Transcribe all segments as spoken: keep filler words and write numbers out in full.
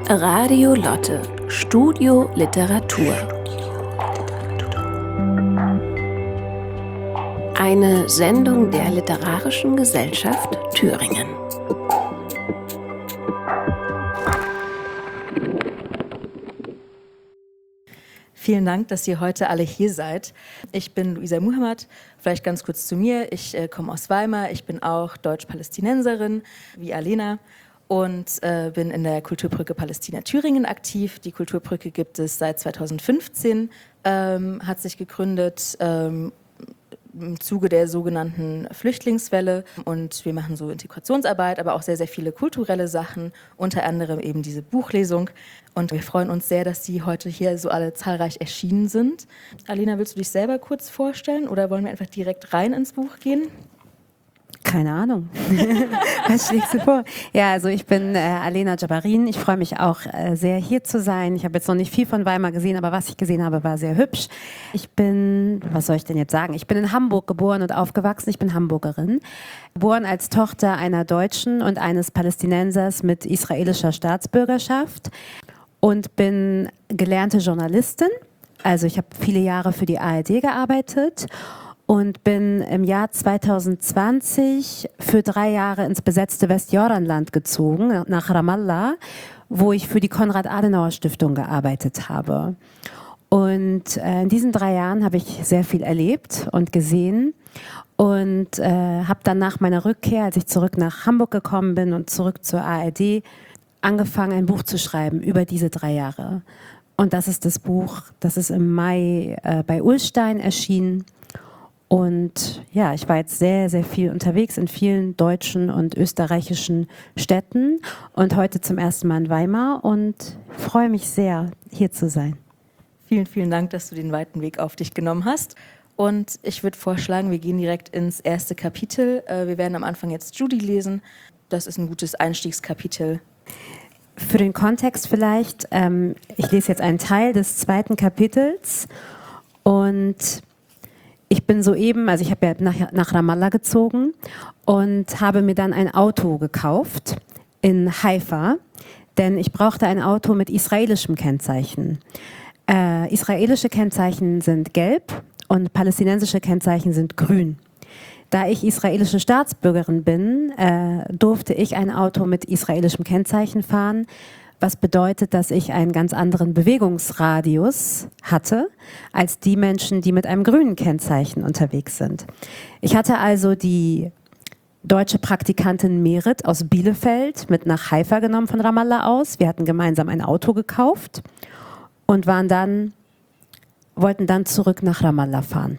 Radio Lotte, Studio Literatur. Eine Sendung der Literarischen Gesellschaft Thüringen. Vielen Dank, dass ihr heute alle hier seid. Ich bin Luisa Muhammad. Vielleicht ganz kurz zu mir. Ich äh, komme aus Weimar. Ich bin auch Deutsch-Palästinenserin, wie Alena, und äh, bin in der Kulturbrücke Palästina Thüringen aktiv. Die Kulturbrücke gibt es seit zweitausendfünfzehn, ähm, hat sich gegründet ähm, im Zuge der sogenannten Flüchtlingswelle, und wir machen so Integrationsarbeit, aber auch sehr, sehr viele kulturelle Sachen, unter anderem eben diese Buchlesung, und wir freuen uns sehr, dass Sie heute hier so alle zahlreich erschienen sind. Alena, willst du dich selber kurz vorstellen oder wollen wir einfach direkt rein ins Buch gehen? Keine Ahnung. Was schlägst du vor? Ja, also ich bin äh, Alena Jabarin. Ich freue mich auch äh, sehr, hier zu sein. Ich habe jetzt noch nicht viel von Weimar gesehen, aber was ich gesehen habe, war sehr hübsch. Ich bin, was soll ich denn jetzt sagen? Ich bin in Hamburg geboren und aufgewachsen. Ich bin Hamburgerin. Geboren als Tochter einer Deutschen und eines Palästinensers mit israelischer Staatsbürgerschaft und bin gelernte Journalistin. Also ich habe viele Jahre für die A R D gearbeitet. Und bin im Jahr zweitausendzwanzig für drei Jahre ins besetzte Westjordanland gezogen, nach Ramallah, wo ich für die Konrad-Adenauer-Stiftung gearbeitet habe. Und äh, in diesen drei Jahren habe ich sehr viel erlebt und gesehen und äh, habe dann nach meiner Rückkehr, als ich zurück nach Hamburg gekommen bin und zurück zur A R D, angefangen, ein Buch zu schreiben über diese drei Jahre. Und das ist das Buch, das ist im Mai äh, bei Ullstein erschienen. Und ja, ich war jetzt sehr, sehr viel unterwegs in vielen deutschen und österreichischen Städten und heute zum ersten Mal in Weimar und freue mich sehr, hier zu sein. Vielen, vielen Dank, dass du den weiten Weg auf dich genommen hast. Und ich würde vorschlagen, wir gehen direkt ins erste Kapitel. Wir werden am Anfang jetzt Judy lesen. Das ist ein gutes Einstiegskapitel. Für den Kontext vielleicht, ähm, ich lese jetzt einen Teil des zweiten Kapitels und ich bin soeben, also ich habe ja nach, nach Ramallah gezogen und habe mir dann ein Auto gekauft in Haifa, denn ich brauchte ein Auto mit israelischem Kennzeichen. Äh, israelische Kennzeichen sind gelb und palästinensische Kennzeichen sind grün. Da ich israelische Staatsbürgerin bin, äh, durfte ich ein Auto mit israelischem Kennzeichen fahren, was bedeutet, dass ich einen ganz anderen Bewegungsradius hatte als die Menschen, die mit einem grünen Kennzeichen unterwegs sind. Ich hatte also die deutsche Praktikantin Merit aus Bielefeld mit nach Haifa genommen von Ramallah aus. Wir hatten gemeinsam ein Auto gekauft und waren dann, wollten dann zurück nach Ramallah fahren.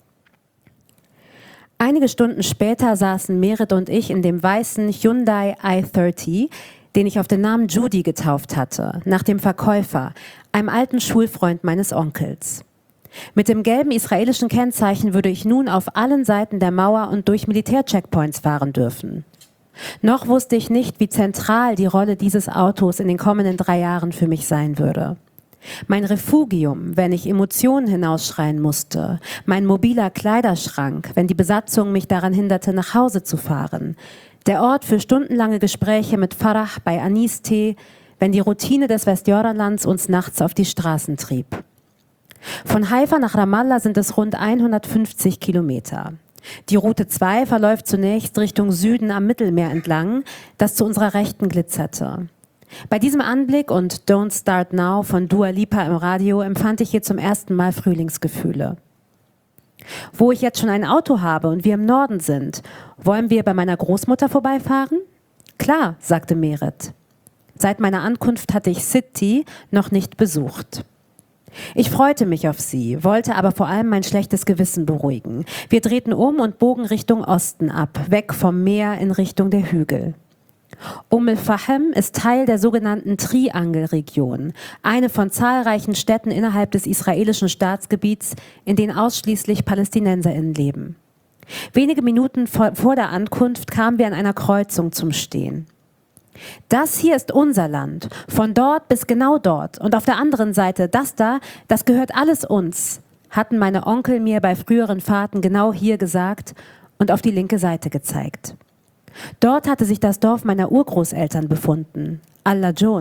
Einige Stunden später saßen Merit und ich in dem weißen Hyundai i dreißig, den ich auf den Namen Judy getauft hatte, nach dem Verkäufer, einem alten Schulfreund meines Onkels. Mit dem gelben israelischen Kennzeichen würde ich nun auf allen Seiten der Mauer und durch Militärcheckpoints fahren dürfen. Noch wusste ich nicht, wie zentral die Rolle dieses Autos in den kommenden drei Jahren für mich sein würde. Mein Refugium, wenn ich Emotionen hinausschreien musste, mein mobiler Kleiderschrank, wenn die Besatzung mich daran hinderte, nach Hause zu fahren, der Ort für stundenlange Gespräche mit Farah bei Anistee, wenn die Routine des Westjordanlands uns nachts auf die Straßen trieb. Von Haifa nach Ramallah sind es rund hundertfünfzig Kilometer. Die Route zwei verläuft zunächst Richtung Süden am Mittelmeer entlang, das zu unserer Rechten glitzerte. Bei diesem Anblick und Don't Start Now von Dua Lipa im Radio empfand ich hier zum ersten Mal Frühlingsgefühle. Wo ich jetzt schon ein Auto habe und wir im Norden sind, wollen wir bei meiner Großmutter vorbeifahren? Klar, sagte Merit. Seit meiner Ankunft hatte ich City noch nicht besucht. Ich freute mich auf sie, wollte aber vor allem mein schlechtes Gewissen beruhigen. Wir drehten um und bogen Richtung Osten ab, weg vom Meer in Richtung der Hügel. Umm-el-Fahm ist Teil der sogenannten Triangelregion, eine von zahlreichen Städten innerhalb des israelischen Staatsgebiets, in denen ausschließlich PalästinenserInnen leben. Wenige Minuten vor, vor der Ankunft kamen wir an einer Kreuzung zum Stehen. Das hier ist unser Land, von dort bis genau dort. Und auf der anderen Seite, das da, das gehört alles uns, hatten meine Onkel mir bei früheren Fahrten genau hier gesagt und auf die linke Seite gezeigt. Dort hatte sich das Dorf meiner Urgroßeltern befunden, Al-Lajon.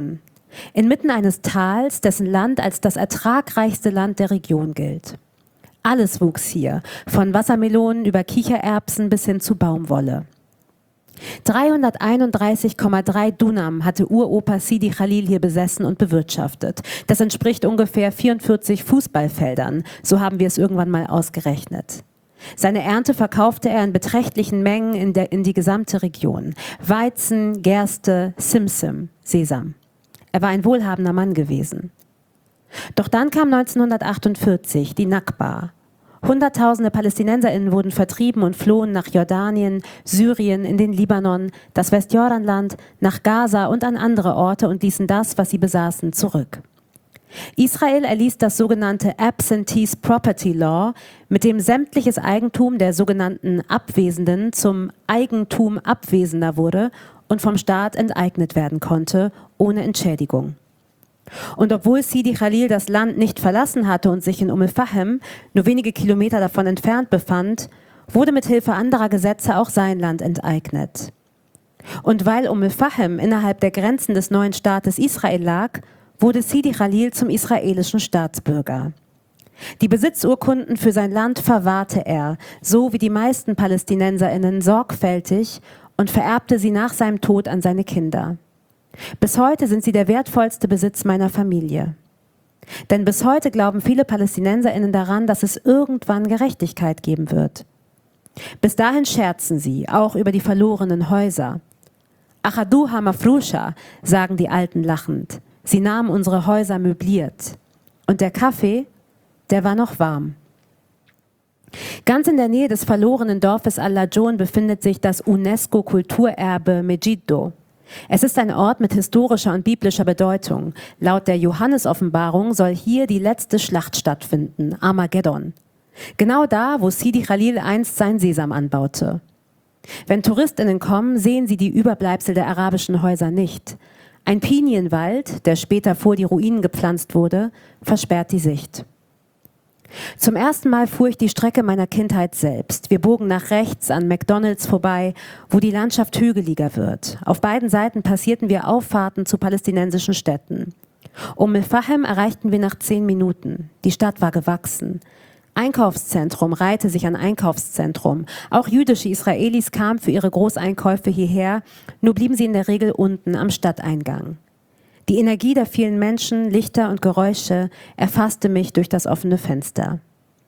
Inmitten eines Tals, dessen Land als das ertragreichste Land der Region gilt. Alles wuchs hier, von Wassermelonen über Kichererbsen bis hin zu Baumwolle. dreihunderteinunddreißig Komma drei Dunam hatte Uropa Sidi Khalil hier besessen und bewirtschaftet. Das entspricht ungefähr vierundvierzig Fußballfeldern, so haben wir es irgendwann mal ausgerechnet. Seine Ernte verkaufte er in beträchtlichen Mengen in, der, in die gesamte Region. Weizen, Gerste, Simsim, Sesam. Er war ein wohlhabender Mann gewesen. Doch dann kam neunzehnhundertachtundvierzig die Nakba. Hunderttausende PalästinenserInnen wurden vertrieben und flohen nach Jordanien, Syrien, in den Libanon, das Westjordanland, nach Gaza und an andere Orte und ließen das, was sie besaßen, zurück. Israel erließ das sogenannte Absentees Property Law, mit dem sämtliches Eigentum der sogenannten Abwesenden zum Eigentum Abwesender wurde und vom Staat enteignet werden konnte, ohne Entschädigung. Und obwohl Sidi Khalil das Land nicht verlassen hatte und sich in Umm el-Fahem, nur wenige Kilometer davon entfernt befand, wurde mit Hilfe anderer Gesetze auch sein Land enteignet. Und weil Umm el-Fahem innerhalb der Grenzen des neuen Staates Israel lag, wurde Sidi Khalil zum israelischen Staatsbürger. Die Besitzurkunden für sein Land verwahrte er, so wie die meisten PalästinenserInnen, sorgfältig und vererbte sie nach seinem Tod an seine Kinder. Bis heute sind sie der wertvollste Besitz meiner Familie. Denn bis heute glauben viele PalästinenserInnen daran, dass es irgendwann Gerechtigkeit geben wird. Bis dahin scherzen sie, auch über die verlorenen Häuser. Achaduha Mafrusha, sagen die Alten lachend. Sie nahmen unsere Häuser möbliert. Und der Kaffee, der war noch warm. Ganz in der Nähe des verlorenen Dorfes Al-Lajon befindet sich das UNESCO-Kulturerbe Megiddo. Es ist ein Ort mit historischer und biblischer Bedeutung. Laut der Johannes-Offenbarung soll hier die letzte Schlacht stattfinden, Armageddon. Genau da, wo Sidi Khalil einst sein Sesam anbaute. Wenn TouristInnen kommen, sehen sie die Überbleibsel der arabischen Häuser nicht. Ein Pinienwald, der später vor die Ruinen gepflanzt wurde, versperrt die Sicht. Zum ersten Mal fuhr ich die Strecke meiner Kindheit selbst. Wir bogen nach rechts an McDonald's vorbei, wo die Landschaft hügeliger wird. Auf beiden Seiten passierten wir Auffahrten zu palästinensischen Städten. Umm el-Fahem erreichten wir nach zehn Minuten. Die Stadt war gewachsen. Einkaufszentrum reihte sich an Einkaufszentrum. Auch jüdische Israelis kamen für ihre Großeinkäufe hierher, nur blieben sie in der Regel unten am Stadteingang. Die Energie der vielen Menschen, Lichter und Geräusche erfasste mich durch das offene Fenster.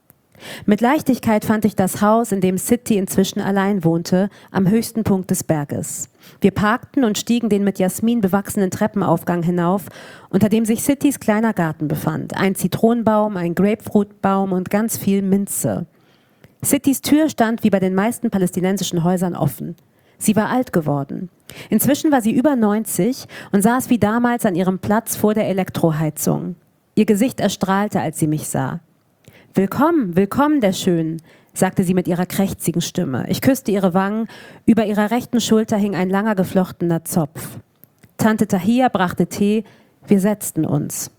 Mit Leichtigkeit fand ich das Haus, in dem Siti inzwischen allein wohnte, am höchsten Punkt des Berges. Wir parkten und stiegen den mit Jasmin bewachsenen Treppenaufgang hinauf, unter dem sich Sitis kleiner Garten befand. Ein Zitronenbaum, ein Grapefruitbaum und ganz viel Minze. Sitis Tür stand wie bei den meisten palästinensischen Häusern offen. Sie war alt geworden. Inzwischen war sie über neunzig und saß wie damals an ihrem Platz vor der Elektroheizung. Ihr Gesicht erstrahlte, als sie mich sah. »Willkommen, willkommen, der Schönen«, sagte sie mit ihrer krächzigen Stimme. Ich küsste ihre Wangen, über ihrer rechten Schulter hing ein langer geflochtener Zopf. Tante Tahia brachte Tee, wir setzten uns.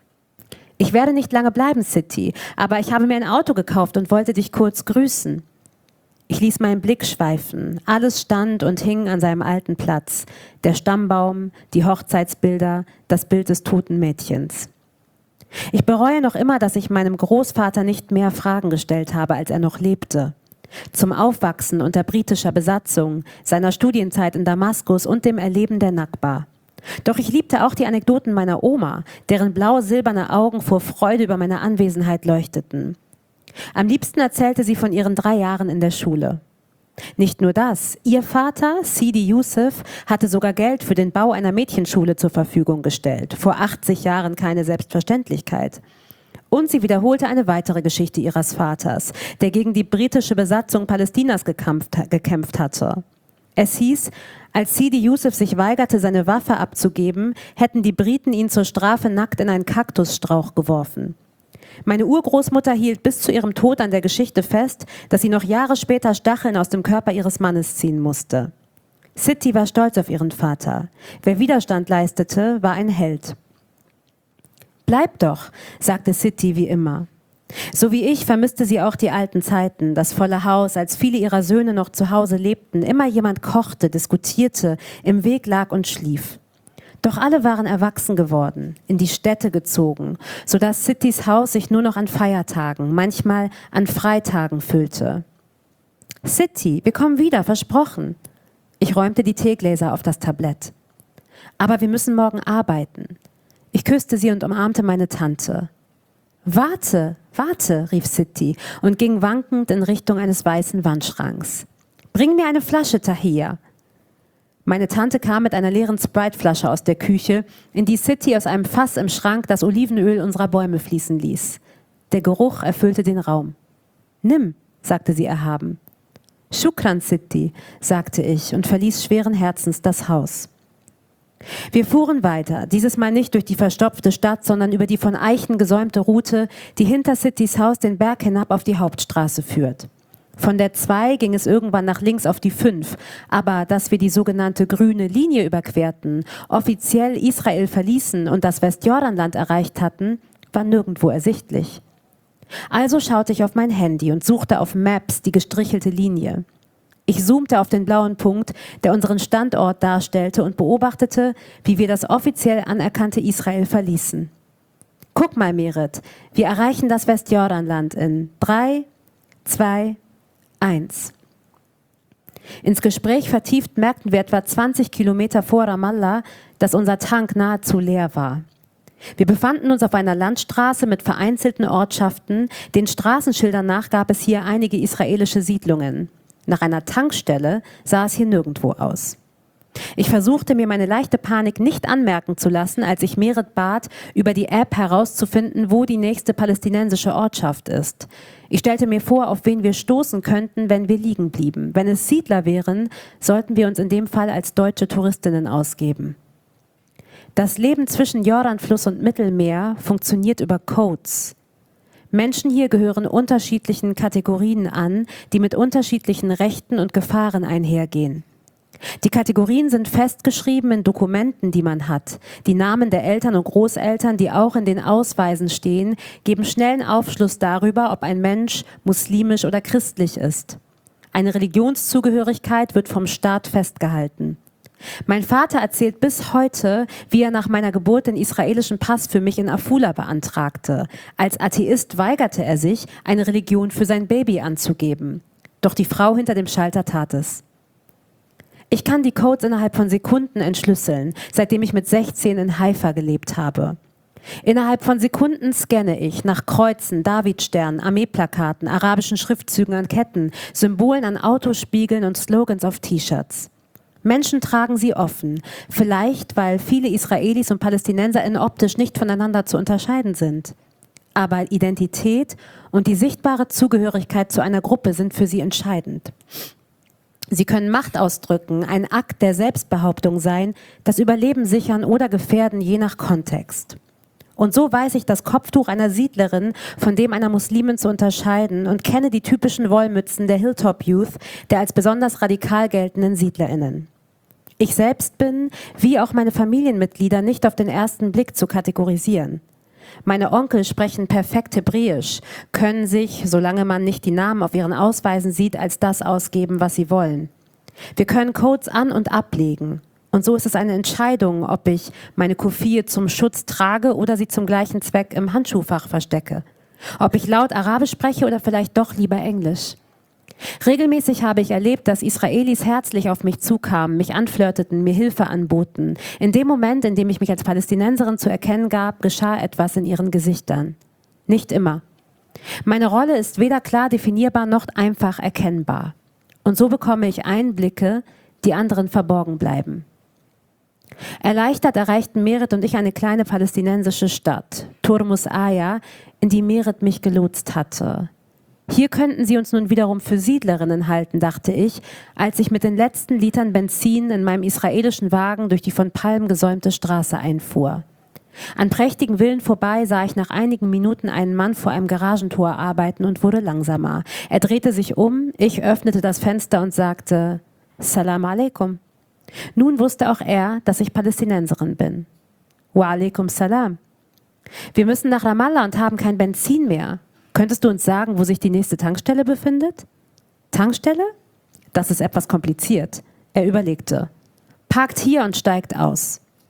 »Ich werde nicht lange bleiben, Siti, aber ich habe mir ein Auto gekauft und wollte dich kurz grüßen.« Ich ließ meinen Blick schweifen. Alles stand und hing an seinem alten Platz. Der Stammbaum, die Hochzeitsbilder, das Bild des toten Mädchens. Ich bereue noch immer, dass ich meinem Großvater nicht mehr Fragen gestellt habe, als er noch lebte. Zum Aufwachsen unter britischer Besatzung, seiner Studienzeit in Damaskus und dem Erleben der Nakba. Doch ich liebte auch die Anekdoten meiner Oma, deren blau-silberne Augen vor Freude über meine Anwesenheit leuchteten. Am liebsten erzählte sie von ihren drei Jahren in der Schule. Nicht nur das, ihr Vater, Sidi Yusuf, hatte sogar Geld für den Bau einer Mädchenschule zur Verfügung gestellt. Vor achtzig Jahren keine Selbstverständlichkeit. Und sie wiederholte eine weitere Geschichte ihres Vaters, der gegen die britische Besatzung Palästinas gekämpft, gekämpft hatte. Es hieß, als Sidi Yusuf sich weigerte, seine Waffe abzugeben, hätten die Briten ihn zur Strafe nackt in einen Kaktusstrauch geworfen. Meine Urgroßmutter hielt bis zu ihrem Tod an der Geschichte fest, dass sie noch Jahre später Stacheln aus dem Körper ihres Mannes ziehen musste. Siti war stolz auf ihren Vater. Wer Widerstand leistete, war ein Held. »Bleib doch«, sagte Siti wie immer. So wie ich vermisste sie auch die alten Zeiten, das volle Haus, als viele ihrer Söhne noch zu Hause lebten, immer jemand kochte, diskutierte, im Weg lag und schlief. Doch alle waren erwachsen geworden, in die Städte gezogen, sodass Sittys Haus sich nur noch an Feiertagen, manchmal an Freitagen füllte. »Sitti, wir kommen wieder, versprochen.« Ich räumte die Teegläser auf das Tablett. »Aber wir müssen morgen arbeiten.« Ich küsste sie und umarmte meine Tante. »Warte, warte«, rief Sitti und ging wankend in Richtung eines weißen Wandschranks. »Bring mir eine Flasche, Tahia.« Meine Tante kam mit einer leeren Sprite-Flasche aus der Küche, in die Sitti aus einem Fass im Schrank das Olivenöl unserer Bäume fließen ließ. Der Geruch erfüllte den Raum. »Nimm«, sagte sie erhaben. »Shukran, Sitti«, sagte ich und verließ schweren Herzens das Haus. Wir fuhren weiter, dieses Mal nicht durch die verstopfte Stadt, sondern über die von Eichen gesäumte Route, die hinter Sittys Haus den Berg hinab auf die Hauptstraße führt. Von der zwei ging es irgendwann nach links auf die fünf, aber dass wir die sogenannte grüne Linie überquerten, offiziell Israel verließen und das Westjordanland erreicht hatten, war nirgendwo ersichtlich. Also schaute ich auf mein Handy und suchte auf Maps die gestrichelte Linie. Ich zoomte auf den blauen Punkt, der unseren Standort darstellte, und beobachtete, wie wir das offiziell anerkannte Israel verließen. Guck mal, Merit, wir erreichen das Westjordanland in drei, zwei, eins. Ins Gespräch vertieft merkten wir etwa zwanzig Kilometer vor Ramallah, dass unser Tank nahezu leer war. Wir befanden uns auf einer Landstraße mit vereinzelten Ortschaften. Den Straßenschildern nach gab es hier einige israelische Siedlungen. Nach einer Tankstelle sah es hier nirgendwo aus. Ich versuchte mir meine leichte Panik nicht anmerken zu lassen, als ich Merit bat, über die App herauszufinden, wo die nächste palästinensische Ortschaft ist. Ich stellte mir vor, auf wen wir stoßen könnten, wenn wir liegen blieben. Wenn es Siedler wären, sollten wir uns in dem Fall als deutsche Touristinnen ausgeben. Das Leben zwischen Jordanfluss und Mittelmeer funktioniert über Codes. Menschen hier gehören unterschiedlichen Kategorien an, die mit unterschiedlichen Rechten und Gefahren einhergehen. Die Kategorien sind festgeschrieben in Dokumenten, die man hat. Die Namen der Eltern und Großeltern, die auch in den Ausweisen stehen, geben schnellen Aufschluss darüber, ob ein Mensch muslimisch oder christlich ist. Eine Religionszugehörigkeit wird vom Staat festgehalten. Mein Vater erzählt bis heute, wie er nach meiner Geburt den israelischen Pass für mich in Afula beantragte. Als Atheist weigerte er sich, eine Religion für sein Baby anzugeben. Doch die Frau hinter dem Schalter tat es. Ich kann die Codes innerhalb von Sekunden entschlüsseln, seitdem ich mit sechzehn in Haifa gelebt habe. Innerhalb von Sekunden scanne ich nach Kreuzen, Davidsternen, Armeeplakaten, arabischen Schriftzügen an Ketten, Symbolen an Autospiegeln und Slogans auf T-Shirts. Menschen tragen sie offen, vielleicht weil viele Israelis und PalästinenserInnen optisch nicht voneinander zu unterscheiden sind. Aber Identität und die sichtbare Zugehörigkeit zu einer Gruppe sind für sie entscheidend. Sie können Macht ausdrücken, ein Akt der Selbstbehauptung sein, das Überleben sichern oder gefährden, je nach Kontext. Und so weiß ich das Kopftuch einer Siedlerin von dem einer Muslimin zu unterscheiden und kenne die typischen Wollmützen der Hilltop Youth, der als besonders radikal geltenden SiedlerInnen. Ich selbst bin, wie auch meine Familienmitglieder, nicht auf den ersten Blick zu kategorisieren. Meine Onkel sprechen perfekt Hebräisch, können sich, solange man nicht die Namen auf ihren Ausweisen sieht, als das ausgeben, was sie wollen. Wir können Codes an- und ablegen. Und so ist es eine Entscheidung, ob ich meine Kufie zum Schutz trage oder sie zum gleichen Zweck im Handschuhfach verstecke. Ob ich laut Arabisch spreche oder vielleicht doch lieber Englisch. Regelmäßig habe ich erlebt, dass Israelis herzlich auf mich zukamen, mich anflirteten, mir Hilfe anboten. In dem Moment, in dem ich mich als Palästinenserin zu erkennen gab, geschah etwas in ihren Gesichtern. Nicht immer. Meine Rolle ist weder klar definierbar noch einfach erkennbar. Und so bekomme ich Einblicke, die anderen verborgen bleiben. Erleichtert erreichten Merit und ich eine kleine palästinensische Stadt, Turmus Aya, in die Merit mich gelotst hatte. Hier könnten sie uns nun wiederum für Siedlerinnen halten, dachte ich, als ich mit den letzten Litern Benzin in meinem israelischen Wagen durch die von Palmen gesäumte Straße einfuhr. An prächtigen Villen vorbei sah ich nach einigen Minuten einen Mann vor einem Garagentor arbeiten und wurde langsamer. Er drehte sich um, ich öffnete das Fenster und sagte, Salam alaikum. Nun wusste auch er, dass ich Palästinenserin bin. Wa alaikum salam. Wir müssen nach Ramallah und haben kein Benzin mehr. Könntest du uns sagen, wo sich die nächste Tankstelle befindet? Tankstelle? Das ist etwas kompliziert. Er überlegte. Parkt hier und steigt aus.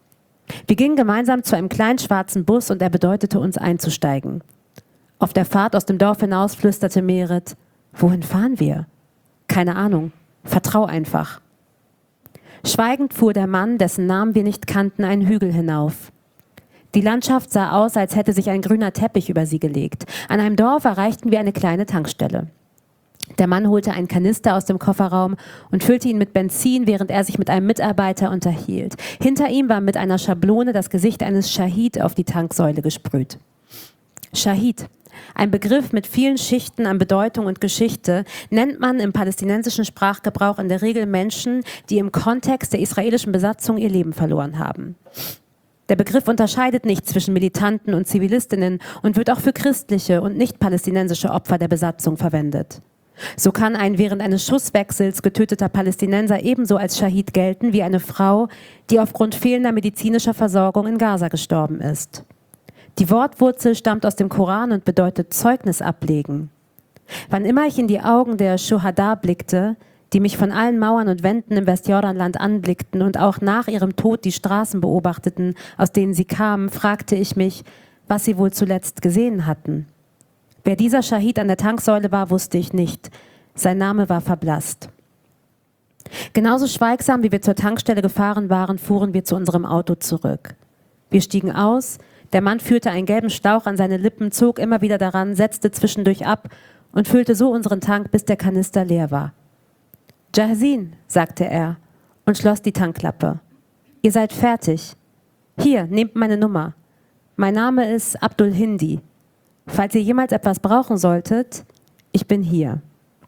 Wir gingen gemeinsam zu einem kleinen schwarzen Bus und er bedeutete uns einzusteigen. Auf der Fahrt aus dem Dorf hinaus flüsterte Merit: Wohin fahren wir? Keine Ahnung. Vertrau einfach. Schweigend fuhr der Mann, dessen Namen wir nicht kannten, einen Hügel hinauf. Die Landschaft sah aus, als hätte sich ein grüner Teppich über sie gelegt. An einem Dorf erreichten wir eine kleine Tankstelle. Der Mann holte einen Kanister aus dem Kofferraum und füllte ihn mit Benzin, während er sich mit einem Mitarbeiter unterhielt. Hinter ihm war mit einer Schablone das Gesicht eines Schahid auf die Tanksäule gesprüht. Schahid, ein Begriff mit vielen Schichten an Bedeutung und Geschichte, nennt man im palästinensischen Sprachgebrauch in der Regel Menschen, die im Kontext der israelischen Besatzung ihr Leben verloren haben. Der Begriff unterscheidet nicht zwischen Militanten und Zivilistinnen und wird auch für christliche und nicht-palästinensische Opfer der Besatzung verwendet. So kann ein während eines Schusswechsels getöteter Palästinenser ebenso als Schahid gelten wie eine Frau, die aufgrund fehlender medizinischer Versorgung in Gaza gestorben ist. Die Wortwurzel stammt aus dem Koran und bedeutet Zeugnis ablegen. Wann immer ich in die Augen der Schuhada blickte, die mich von allen Mauern und Wänden im Westjordanland anblickten und auch nach ihrem Tod die Straßen beobachteten, aus denen sie kamen, fragte ich mich, was sie wohl zuletzt gesehen hatten. Wer dieser Schahid an der Tanksäule war, wusste ich nicht. Sein Name war verblasst. Genauso schweigsam, wie wir zur Tankstelle gefahren waren, fuhren wir zu unserem Auto zurück. Wir stiegen aus, der Mann führte einen gelben Schlauch an seine Lippen, zog immer wieder daran, setzte zwischendurch ab und füllte so unseren Tank, bis der Kanister leer war. »Jahzin«, sagte er und schloss die Tankklappe. »Ihr seid fertig. Hier, nehmt meine Nummer. Mein Name ist Abdul Hindi. Falls ihr jemals etwas brauchen solltet, ich bin hier.«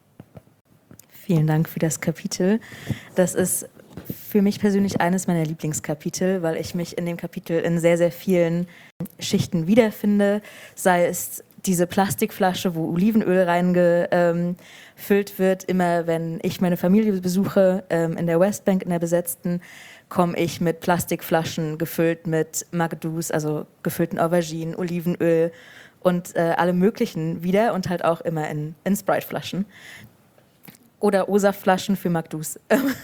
Vielen Dank für das Kapitel. Das ist für mich persönlich eines meiner Lieblingskapitel, weil ich mich in dem Kapitel in sehr, sehr vielen Schichten wiederfinde. Sei es diese Plastikflasche, wo Olivenöl reingefüllt wird. Immer wenn ich meine Familie besuche, ähm, in der Westbank, in der besetzten, komme ich mit Plastikflaschen gefüllt mit Magdous, also gefüllten Auberginen, Olivenöl und äh, alle möglichen wieder und halt auch immer in, in Sprite-Flaschen. Oder O-Saft-Flaschen für Magdous.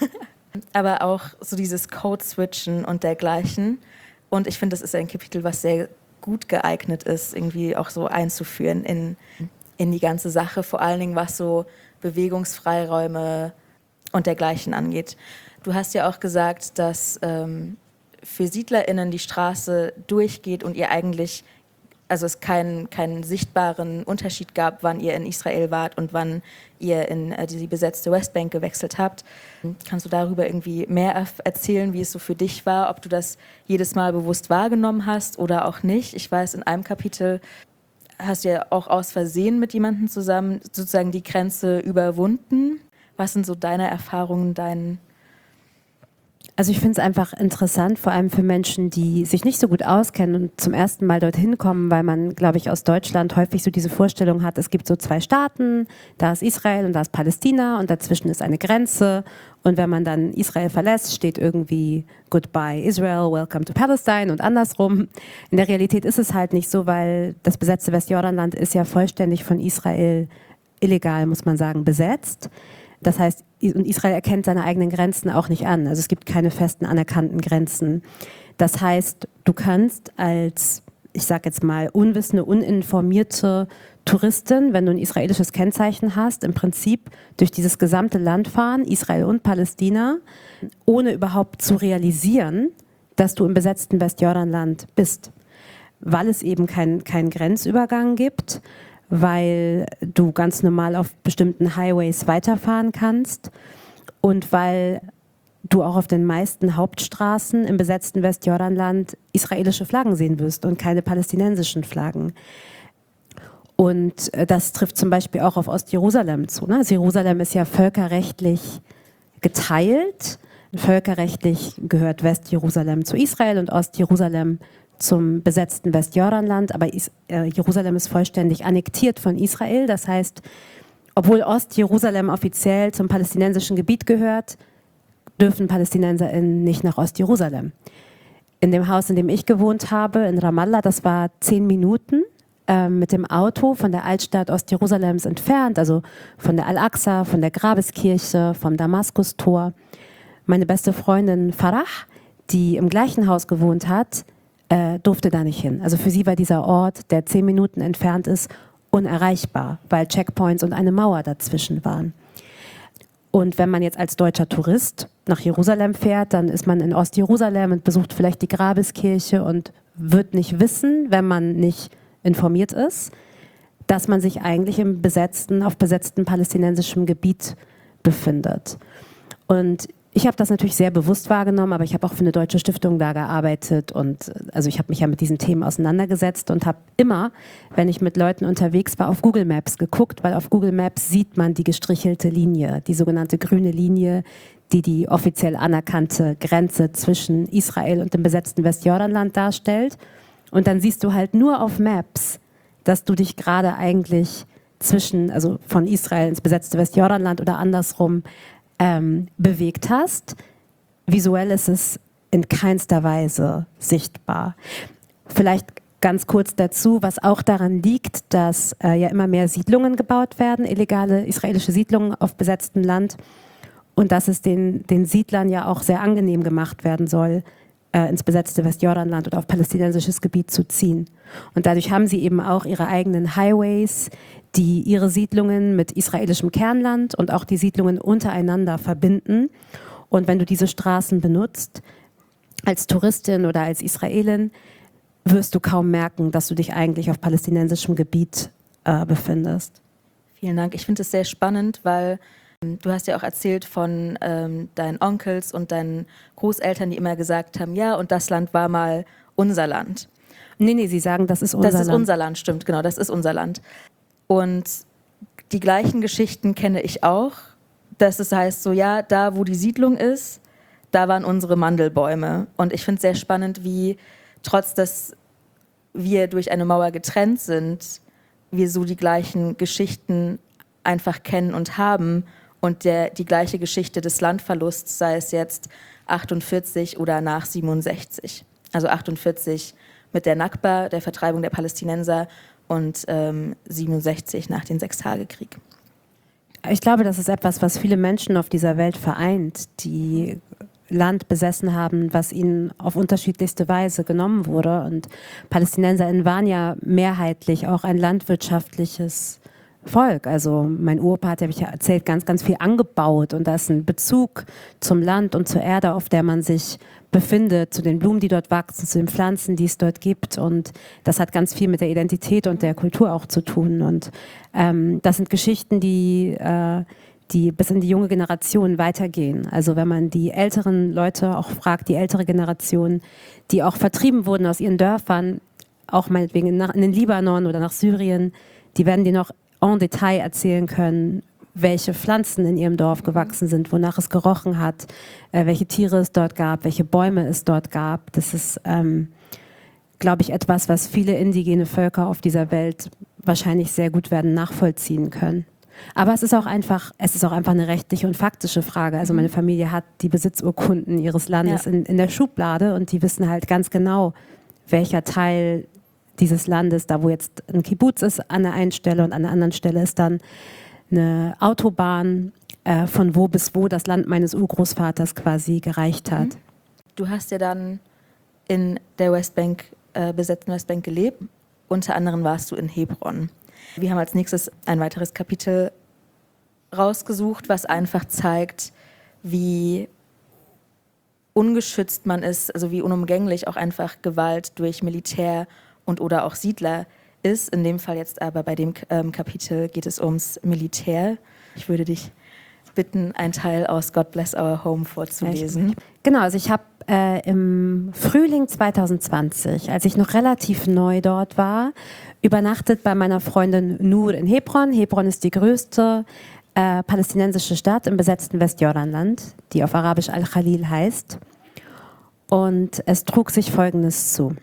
Aber auch so dieses Code-Switchen und dergleichen. Und ich finde, das ist ein Kapitel, was sehr gut geeignet ist, irgendwie auch so einzuführen in, in die ganze Sache, vor allen Dingen was so Bewegungsfreiräume und dergleichen angeht. Du hast ja auch gesagt, dass ähm, für SiedlerInnen die Straße durchgeht und ihr eigentlich, also es keinen, keinen sichtbaren Unterschied gab, wann ihr in Israel wart und wann ihr in äh, die besetzte Westbank gewechselt habt. Kannst du darüber irgendwie mehr erzählen, wie es so für dich war, ob du das jedes Mal bewusst wahrgenommen hast oder auch nicht? Ich weiß, in einem Kapitel hast du ja auch aus Versehen mit jemandem zusammen sozusagen die Grenze überwunden. Was sind so deine Erfahrungen, dein Also ich finde es einfach interessant, vor allem für Menschen, die sich nicht so gut auskennen und zum ersten Mal dorthin kommen, weil man, glaube ich, aus Deutschland häufig so diese Vorstellung hat, es gibt so zwei Staaten, da ist Israel und da ist Palästina und dazwischen ist eine Grenze und wenn man dann Israel verlässt, steht irgendwie Goodbye Israel, Welcome to Palestine und andersrum. In der Realität ist es halt nicht so, weil das besetzte Westjordanland ist ja vollständig von Israel illegal, muss man sagen, besetzt. Das heißt, Israel erkennt seine eigenen Grenzen auch nicht an. Also es gibt keine festen anerkannten Grenzen. Das heißt, du kannst als, ich sage jetzt mal, unwissende, uninformierte Touristin, wenn du ein israelisches Kennzeichen hast, im Prinzip durch dieses gesamte Land fahren, Israel und Palästina, ohne überhaupt zu realisieren, dass du im besetzten Westjordanland bist. Weil es eben keinen kein Grenzübergang gibt, weil du ganz normal auf bestimmten Highways weiterfahren kannst und weil du auch auf den meisten Hauptstraßen im besetzten Westjordanland israelische Flaggen sehen wirst und keine palästinensischen Flaggen. Und das trifft zum Beispiel auch auf Ostjerusalem zu. Ne? Also Jerusalem ist ja völkerrechtlich geteilt. Völkerrechtlich gehört Westjerusalem zu Israel und Ostjerusalem zum besetzten Westjordanland, aber Is- äh, Jerusalem ist vollständig annektiert von Israel. Das heißt, obwohl Ostjerusalem offiziell zum palästinensischen Gebiet gehört, dürfen PalästinenserInnen nicht nach Ostjerusalem. In dem Haus, in dem ich gewohnt habe, in Ramallah, das war zehn Minuten äh, mit dem Auto von der Altstadt Ostjerusalems entfernt, also von der Al-Aqsa, von der Grabeskirche, vom Damaskustor. Meine beste Freundin Farah, die im gleichen Haus gewohnt hat, äh, durfte da nicht hin. Also für sie war dieser Ort, der zehn Minuten entfernt ist, unerreichbar, weil Checkpoints und eine Mauer dazwischen waren. Und wenn man jetzt als deutscher Tourist nach Jerusalem fährt, dann ist man in Ostjerusalem und besucht vielleicht die Grabeskirche und wird nicht wissen, wenn man nicht informiert ist, dass man sich eigentlich im besetzten, auf besetztem palästinensischem Gebiet befindet. Und ich habe das natürlich sehr bewusst wahrgenommen, aber ich habe auch für eine deutsche Stiftung da gearbeitet und also ich habe mich ja mit diesen Themen auseinandergesetzt und habe immer, wenn ich mit Leuten unterwegs war, auf Google Maps geguckt, weil auf Google Maps sieht man die gestrichelte Linie, die sogenannte grüne Linie, die die offiziell anerkannte Grenze zwischen Israel und dem besetzten Westjordanland darstellt. Und dann siehst du halt nur auf Maps, dass du dich gerade eigentlich zwischen, also von Israel ins besetzte Westjordanland oder andersrum, Ähm, bewegt hast. Visuell ist es in keinster Weise sichtbar. Vielleicht ganz kurz dazu, was auch daran liegt, dass äh, ja immer mehr Siedlungen gebaut werden, illegale israelische Siedlungen auf besetztem Land und dass es den, den Siedlern ja auch sehr angenehm gemacht werden soll, äh, ins besetzte Westjordanland oder auf palästinensisches Gebiet zu ziehen. Und dadurch haben sie eben auch ihre eigenen Highways, die ihre Siedlungen mit israelischem Kernland und auch die Siedlungen untereinander verbinden. Und wenn du diese Straßen benutzt, als Touristin oder als Israelin, wirst du kaum merken, dass du dich eigentlich auf palästinensischem Gebiet äh, befindest. Vielen Dank. Ich finde es sehr spannend, weil ähm, du hast ja auch erzählt von ähm, deinen Onkels und deinen Großeltern, die immer gesagt haben, ja, und das Land war mal unser Land. Nee, nee, sie sagen, das ist unser Land. Das ist unser Land, stimmt, genau, das ist unser Land. Und die gleichen Geschichten kenne ich auch, dass es heißt so, ja, da wo die Siedlung ist, da waren unsere Mandelbäume. Und ich finde es sehr spannend, wie trotz dass wir durch eine Mauer getrennt sind, wir so die gleichen Geschichten einfach kennen und haben und der, die gleiche Geschichte des Landverlusts, sei es jetzt achtundvierzig oder nach siebenundsechzig. Also achtundvierzig mit der Nakba, der Vertreibung der Palästinenser, und ähm, siebenundsechzig nach dem Sechstagekrieg. Ich glaube, das ist etwas, was viele Menschen auf dieser Welt vereint, die Land besessen haben, was ihnen auf unterschiedlichste Weise genommen wurde. Und PalästinenserInnen waren ja mehrheitlich auch ein landwirtschaftliches Volk. Also mein Uropa hat, habe ich ja erzählt, ganz, ganz viel angebaut. Und da ist ein Bezug zum Land und zur Erde, auf der man sich befindet, zu den Blumen, die dort wachsen, zu den Pflanzen, die es dort gibt. Und das hat ganz viel mit der Identität und der Kultur auch zu tun. Und ähm, das sind Geschichten, die, äh, die bis in die junge Generation weitergehen. Also wenn man die älteren Leute auch fragt, die ältere Generation, die auch vertrieben wurden aus ihren Dörfern, auch meinetwegen in, in den Libanon oder nach Syrien, die werden dir noch en Detail erzählen können, welche Pflanzen in ihrem Dorf gewachsen sind, wonach es gerochen hat, äh, welche Tiere es dort gab, welche Bäume es dort gab. Das ist, ähm, glaube ich, etwas, was viele indigene Völker auf dieser Welt wahrscheinlich sehr gut werden nachvollziehen können. Aber es ist auch einfach, es ist auch einfach eine rechtliche und faktische Frage. Also meine Familie hat die Besitzurkunden ihres Landes ja. in, in der Schublade und die wissen halt ganz genau, welcher Teil dieses Landes, da wo jetzt ein Kibbutz ist, an der einen Stelle und an der anderen Stelle ist dann eine Autobahn, äh, von wo bis wo das Land meines Urgroßvaters quasi gereicht hat. Du hast ja dann in der Westbank, äh, besetzten Westbank gelebt. Unter anderem warst du in Hebron. Wir haben als nächstes ein weiteres Kapitel rausgesucht, was einfach zeigt, wie ungeschützt man ist, also wie unumgänglich auch einfach Gewalt durch Militär und oder auch Siedler ist. In dem Fall jetzt aber bei dem ähm, Kapitel geht es ums Militär. Ich würde dich bitten, einen Teil aus God Bless Our Home vorzulesen. Genau, also ich habe äh, im Frühling zwanzig zwanzig, als ich noch relativ neu dort war, übernachtet bei meiner Freundin Nur in Hebron. Hebron ist die größte äh, palästinensische Stadt im besetzten Westjordanland, die auf Arabisch Al-Khalil heißt. Und es trug sich Folgendes zu.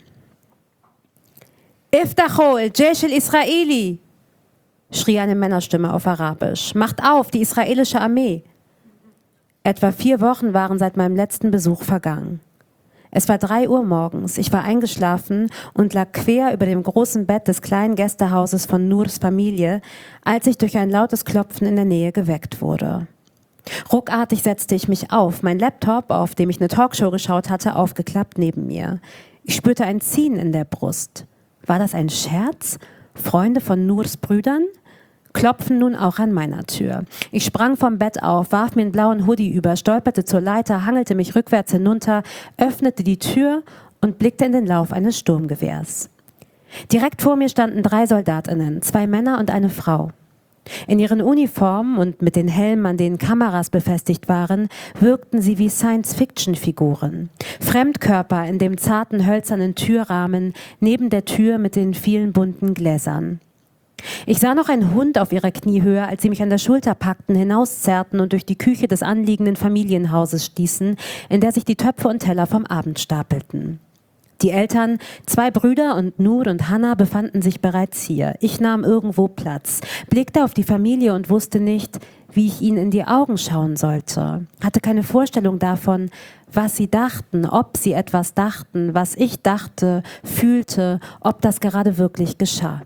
Iftacho el-Jaysh el-Israeli, schrie eine Männerstimme auf Arabisch. Macht auf, die israelische Armee. Etwa vier Wochen waren seit meinem letzten Besuch vergangen. Es war drei Uhr morgens. Ich war eingeschlafen und lag quer über dem großen Bett des kleinen Gästehauses von Nurs Familie, als ich durch ein lautes Klopfen in der Nähe geweckt wurde. Ruckartig setzte ich mich auf, mein Laptop, auf dem ich eine Talkshow geschaut hatte, aufgeklappt neben mir. Ich spürte ein Ziehen in der Brust. War das ein Scherz? Freunde von Nurs Brüdern? Klopfen nun auch an meiner Tür. Ich sprang vom Bett auf, warf mir einen blauen Hoodie über, stolperte zur Leiter, hangelte mich rückwärts hinunter, öffnete die Tür und blickte in den Lauf eines Sturmgewehrs. Direkt vor mir standen drei SoldatInnen, zwei Männer und eine Frau. In ihren Uniformen und mit den Helmen, an denen Kameras befestigt waren, wirkten sie wie Science-Fiction-Figuren. Fremdkörper in dem zarten, hölzernen Türrahmen, neben der Tür mit den vielen bunten Gläsern. Ich sah noch einen Hund auf ihrer Kniehöhe, als sie mich an der Schulter packten, hinauszerrten und durch die Küche des anliegenden Familienhauses stießen, in der sich die Töpfe und Teller vom Abend stapelten. Die Eltern, zwei Brüder und Nur und Hannah befanden sich bereits hier. Ich nahm irgendwo Platz, blickte auf die Familie und wusste nicht, wie ich ihnen in die Augen schauen sollte. Hatte keine Vorstellung davon, was sie dachten, ob sie etwas dachten, was ich dachte, fühlte, ob das gerade wirklich geschah.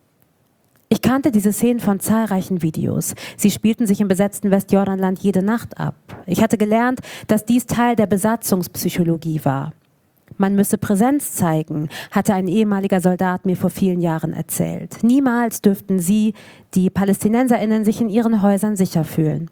Ich kannte diese Szenen von zahlreichen Videos. Sie spielten sich im besetzten Westjordanland jede Nacht ab. Ich hatte gelernt, dass dies Teil der Besatzungspsychologie war. Man müsse Präsenz zeigen, hatte ein ehemaliger Soldat mir vor vielen Jahren erzählt. Niemals dürften sie, die PalästinenserInnen, sich in ihren Häusern sicher fühlen.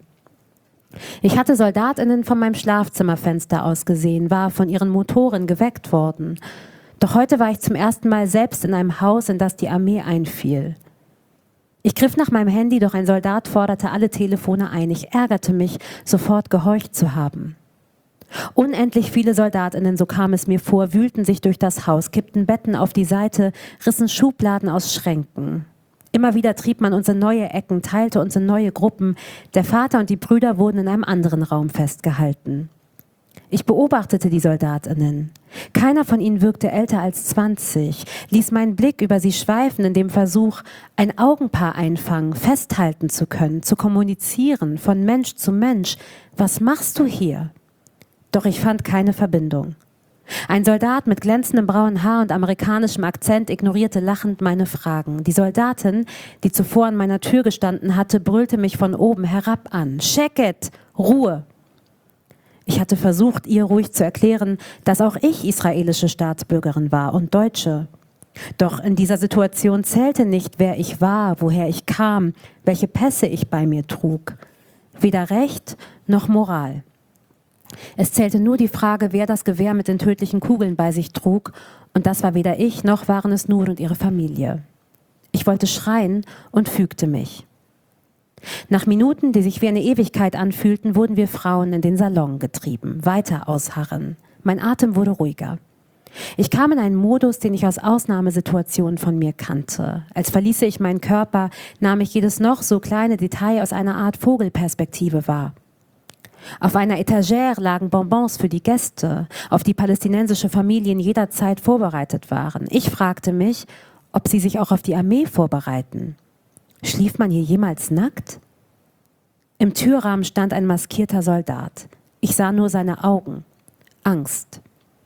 Ich hatte SoldatInnen von meinem Schlafzimmerfenster aus gesehen, war von ihren Motoren geweckt worden. Doch heute war ich zum ersten Mal selbst in einem Haus, in das die Armee einfiel. Ich griff nach meinem Handy, doch ein Soldat forderte alle Telefone ein. Ich ärgerte mich, sofort gehorcht zu haben. Unendlich viele SoldatInnen, so kam es mir vor, wühlten sich durch das Haus, kippten Betten auf die Seite, rissen Schubladen aus Schränken. Immer wieder trieb man uns in neue Ecken, teilte uns in neue Gruppen. Der Vater und die Brüder wurden in einem anderen Raum festgehalten. Ich beobachtete die SoldatInnen. Keiner von ihnen wirkte älter als zwanzig, ließ meinen Blick über sie schweifen in dem Versuch, ein Augenpaar einfangen, festhalten zu können, zu kommunizieren, von Mensch zu Mensch. Was machst du hier? Doch ich fand keine Verbindung. Ein Soldat mit glänzendem braunen Haar und amerikanischem Akzent ignorierte lachend meine Fragen. Die Soldatin, die zuvor an meiner Tür gestanden hatte, brüllte mich von oben herab an. Sheket! Ruhe! Ich hatte versucht, ihr ruhig zu erklären, dass auch ich israelische Staatsbürgerin war und Deutsche. Doch in dieser Situation zählte nicht, wer ich war, woher ich kam, welche Pässe ich bei mir trug. Weder Recht noch Moral. Es zählte nur die Frage, wer das Gewehr mit den tödlichen Kugeln bei sich trug, und das war weder ich, noch waren es Nur und ihre Familie. Ich wollte schreien und fügte mich. Nach Minuten, die sich wie eine Ewigkeit anfühlten, wurden wir Frauen in den Salon getrieben, weiter ausharren. Mein Atem wurde ruhiger. Ich kam in einen Modus, den ich aus Ausnahmesituationen von mir kannte. Als verließe ich meinen Körper, nahm ich jedes noch so kleine Detail aus einer Art Vogelperspektive wahr. Auf einer Etagere lagen Bonbons für die Gäste, auf die palästinensische Familien jederzeit vorbereitet waren. Ich fragte mich, ob sie sich auch auf die Armee vorbereiten. Schlief man hier jemals nackt? Im Türrahmen stand ein maskierter Soldat. Ich sah nur seine Augen. Angst.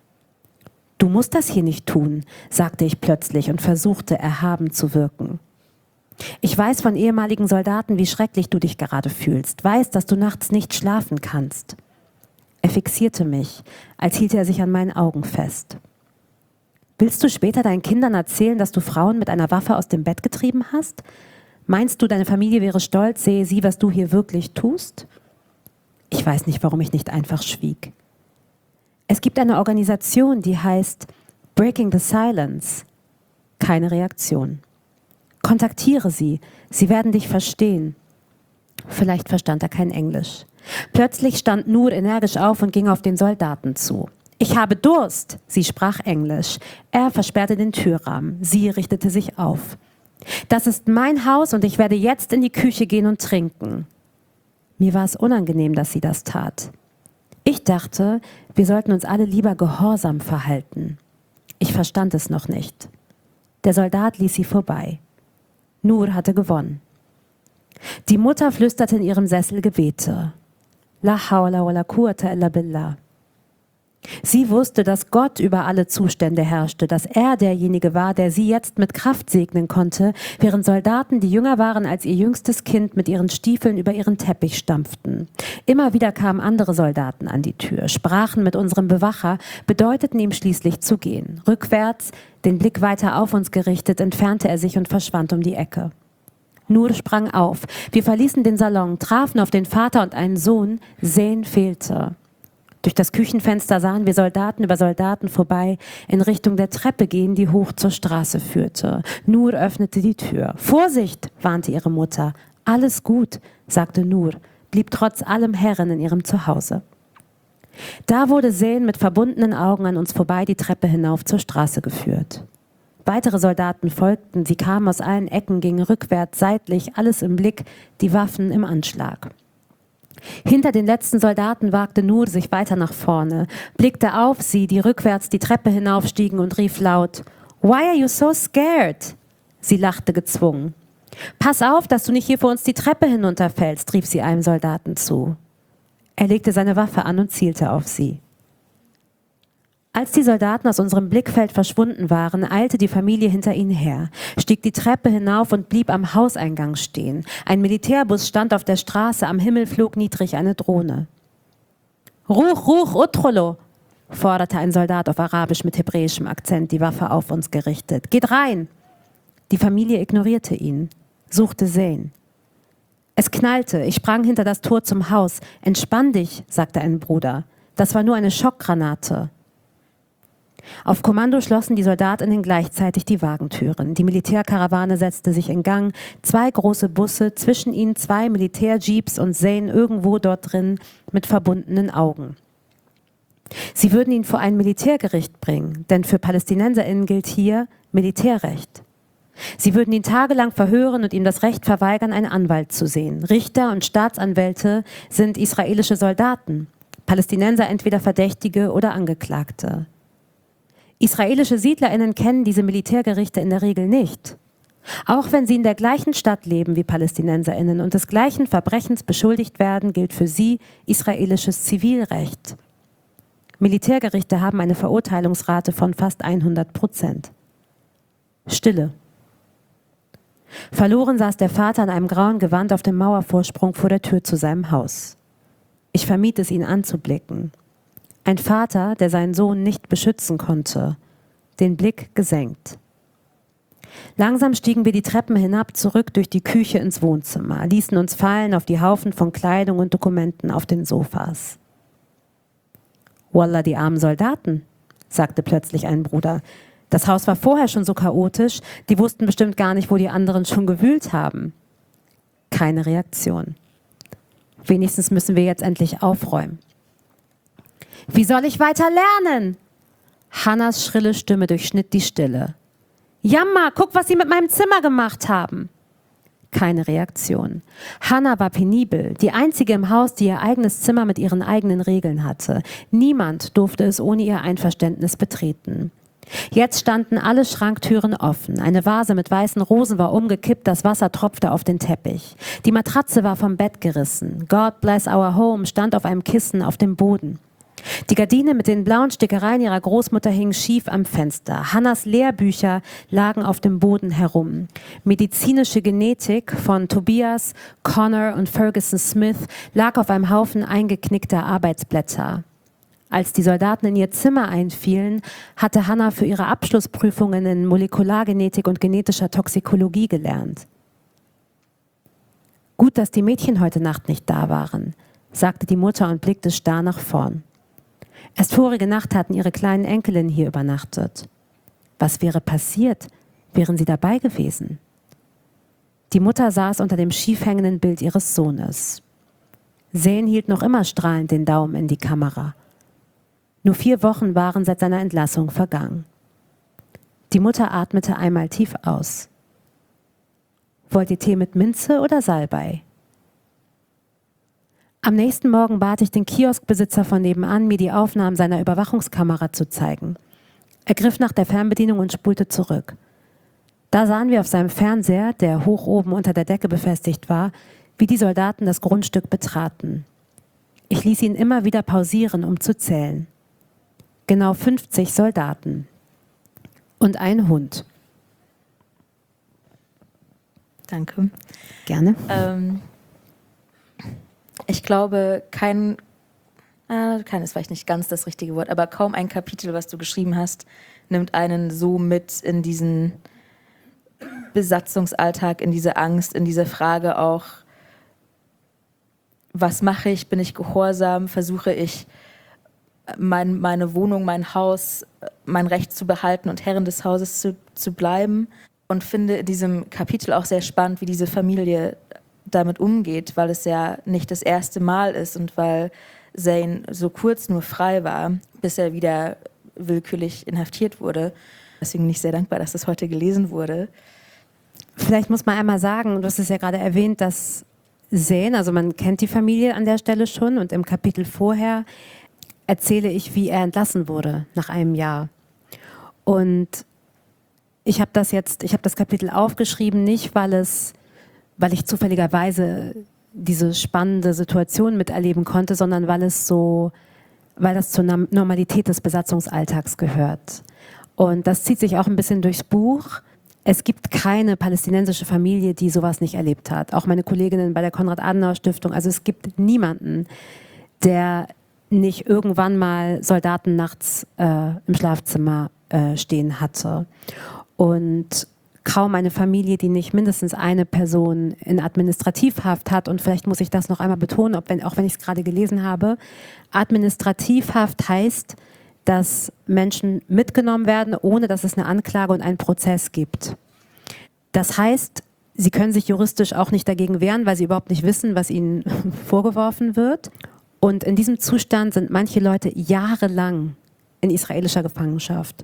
Du musst das hier nicht tun, sagte ich plötzlich und versuchte, erhaben zu wirken. Ich weiß von ehemaligen Soldaten, wie schrecklich du dich gerade fühlst, weiß, dass du nachts nicht schlafen kannst. Er fixierte mich, als hielte er sich an meinen Augen fest. Willst du später deinen Kindern erzählen, dass du Frauen mit einer Waffe aus dem Bett getrieben hast? Meinst du, deine Familie wäre stolz, sehe sie, was du hier wirklich tust? Ich weiß nicht, warum ich nicht einfach schwieg. Es gibt eine Organisation, die heißt Breaking the Silence. Keine Reaktion. Kontaktiere sie, sie werden dich verstehen. Vielleicht verstand er kein Englisch. Plötzlich stand Nur energisch auf und ging auf den Soldaten zu. Ich habe Durst, sie sprach Englisch. Er versperrte den Türrahmen, sie richtete sich auf. Das ist mein Haus und ich werde jetzt in die Küche gehen und trinken. Mir war es unangenehm, dass sie das tat. Ich dachte, wir sollten uns alle lieber gehorsam verhalten. Ich verstand es noch nicht. Der Soldat ließ sie vorbei. Nur hatte gewonnen. Die Mutter flüsterte in ihrem Sessel Gebete. La hawla wa la quwwata illa billah. Sie wusste, dass Gott über alle Zustände herrschte, dass er derjenige war, der sie jetzt mit Kraft segnen konnte, während Soldaten, die jünger waren als ihr jüngstes Kind, mit ihren Stiefeln über ihren Teppich stampften. Immer wieder kamen andere Soldaten an die Tür, sprachen mit unserem Bewacher, bedeuteten ihm schließlich zu gehen. Rückwärts, den Blick weiter auf uns gerichtet, entfernte er sich und verschwand um die Ecke. Nur sprang auf. Wir verließen den Salon, trafen auf den Vater und einen Sohn. Zayn fehlte. Durch das Küchenfenster sahen wir Soldaten über Soldaten vorbei, in Richtung der Treppe gehen, die hoch zur Straße führte. Nur öffnete die Tür. »Vorsicht«, warnte ihre Mutter. »Alles gut«, sagte Nur, blieb trotz allem Herrin in ihrem Zuhause. Da wurde Zayn mit verbundenen Augen an uns vorbei die Treppe hinauf zur Straße geführt. Weitere Soldaten folgten, sie kamen aus allen Ecken, gingen rückwärts, seitlich, alles im Blick, die Waffen im Anschlag. Hinter den letzten Soldaten wagte Nur sich weiter nach vorne, blickte auf sie, die rückwärts die Treppe hinaufstiegen und rief laut, »Why are you so scared?« Sie lachte gezwungen. »Pass auf, dass du nicht hier vor uns die Treppe hinunterfällst«, rief sie einem Soldaten zu. Er legte seine Waffe an und zielte auf sie. Als die Soldaten aus unserem Blickfeld verschwunden waren, eilte die Familie hinter ihnen her, stieg die Treppe hinauf und blieb am Hauseingang stehen. Ein Militärbus stand auf der Straße, am Himmel flog niedrig eine Drohne. »Ruch, ruch, utrolo«, forderte ein Soldat auf Arabisch mit hebräischem Akzent, die Waffe auf uns gerichtet. »Geht rein!« Die Familie ignorierte ihn, suchte Zayn. Es knallte, ich sprang hinter das Tor zum Haus. »Entspann dich«, sagte ein Bruder. »Das war nur eine Schockgranate.« Auf Kommando schlossen die Soldatinnen gleichzeitig die Wagentüren. Die Militärkarawane setzte sich in Gang, zwei große Busse, zwischen ihnen zwei Militärjeeps und Zayn irgendwo dort drin mit verbundenen Augen. Sie würden ihn vor ein Militärgericht bringen, denn für PalästinenserInnen gilt hier Militärrecht. Sie würden ihn tagelang verhören und ihm das Recht verweigern, einen Anwalt zu sehen. Richter und Staatsanwälte sind israelische Soldaten, Palästinenser entweder Verdächtige oder Angeklagte. Israelische SiedlerInnen kennen diese Militärgerichte in der Regel nicht. Auch wenn sie in der gleichen Stadt leben wie PalästinenserInnen und des gleichen Verbrechens beschuldigt werden, gilt für sie israelisches Zivilrecht. Militärgerichte haben eine Verurteilungsrate von fast hundert Prozent. Stille. Verloren saß der Vater in einem grauen Gewand auf dem Mauervorsprung vor der Tür zu seinem Haus. Ich vermied es, ihn anzublicken. Ein Vater, der seinen Sohn nicht beschützen konnte, den Blick gesenkt. Langsam stiegen wir die Treppen hinab, zurück durch die Küche ins Wohnzimmer, ließen uns fallen auf die Haufen von Kleidung und Dokumenten auf den Sofas. »Wallah, die armen Soldaten«, sagte plötzlich ein Bruder. »Das Haus war vorher schon so chaotisch, die wussten bestimmt gar nicht, wo die anderen schon gewühlt haben.« Keine Reaktion. Wenigstens müssen wir jetzt endlich aufräumen. »Wie soll ich weiter lernen?« Hannas schrille Stimme durchschnitt die Stille. »Jamma, guck, was sie mit meinem Zimmer gemacht haben!« Keine Reaktion. Hannah war penibel, die einzige im Haus, die ihr eigenes Zimmer mit ihren eigenen Regeln hatte. Niemand durfte es ohne ihr Einverständnis betreten. Jetzt standen alle Schranktüren offen. Eine Vase mit weißen Rosen war umgekippt, das Wasser tropfte auf den Teppich. Die Matratze war vom Bett gerissen. God Bless Our Home stand auf einem Kissen auf dem Boden. Die Gardine mit den blauen Stickereien ihrer Großmutter hing schief am Fenster. Hannas Lehrbücher lagen auf dem Boden herum. Medizinische Genetik von Tobias, Connor und Ferguson Smith lag auf einem Haufen eingeknickter Arbeitsblätter. Als die Soldaten in ihr Zimmer einfielen, hatte Hannah für ihre Abschlussprüfungen in Molekulargenetik und genetischer Toxikologie gelernt. »Gut, dass die Mädchen heute Nacht nicht da waren«, sagte die Mutter und blickte starr nach vorn. Erst vorige Nacht hatten ihre kleinen Enkelinnen hier übernachtet. Was wäre passiert, wären sie dabei gewesen? Die Mutter saß unter dem schief hängenden Bild ihres Sohnes. Zayn hielt noch immer strahlend den Daumen in die Kamera. Nur vier Wochen waren seit seiner Entlassung vergangen. Die Mutter atmete einmal tief aus. »Wollt ihr Tee mit Minze oder Salbei?« Am nächsten Morgen bat ich den Kioskbesitzer von nebenan, mir die Aufnahmen seiner Überwachungskamera zu zeigen. Er griff nach der Fernbedienung und spulte zurück. Da sahen wir auf seinem Fernseher, der hoch oben unter der Decke befestigt war, wie die Soldaten das Grundstück betraten. Ich ließ ihn immer wieder pausieren, um zu zählen. genau fünfzig Soldaten und ein Hund. Danke. Gerne. Ähm, ich glaube, kein, äh, kein ist vielleicht nicht ganz das richtige Wort, aber kaum ein Kapitel, was du geschrieben hast, nimmt einen so mit in diesen Besatzungsalltag, in diese Angst, in diese Frage auch, was mache ich, bin ich gehorsam, versuche ich mein, meine Wohnung, mein Haus, mein Recht zu behalten und Herrin des Hauses zu, zu bleiben, und finde in diesem Kapitel auch sehr spannend, wie diese Familie damit umgeht, weil es ja nicht das erste Mal ist und weil Zane so kurz nur frei war, bis er wieder willkürlich inhaftiert wurde. Deswegen bin ich sehr dankbar, dass das heute gelesen wurde. Vielleicht muss man einmal sagen, du hast es ja gerade erwähnt, dass Zane, also man kennt die Familie an der Stelle schon, und im Kapitel vorher erzähle ich, wie er entlassen wurde nach einem Jahr. Und ich habe das jetzt, ich habe das Kapitel aufgeschrieben, nicht weil es, weil ich zufälligerweise diese spannende Situation miterleben konnte, sondern weil es so, weil das zur Normalität des Besatzungsalltags gehört. Und das zieht sich auch ein bisschen durchs Buch. Es gibt keine palästinensische Familie, die sowas nicht erlebt hat. Auch meine Kolleginnen bei der Konrad-Adenauer-Stiftung. Also es gibt niemanden, der nicht irgendwann mal Soldaten nachts äh, im Schlafzimmer äh, stehen hatte. Und kaum eine Familie, die nicht mindestens eine Person in Administrativhaft hat. Und vielleicht muss ich das noch einmal betonen, auch wenn, auch wenn ich es gerade gelesen habe. Administrativhaft heißt, dass Menschen mitgenommen werden, ohne dass es eine Anklage und einen Prozess gibt. Das heißt, sie können sich juristisch auch nicht dagegen wehren, weil sie überhaupt nicht wissen, was ihnen vorgeworfen wird. Und in diesem Zustand sind manche Leute jahrelang in israelischer Gefangenschaft.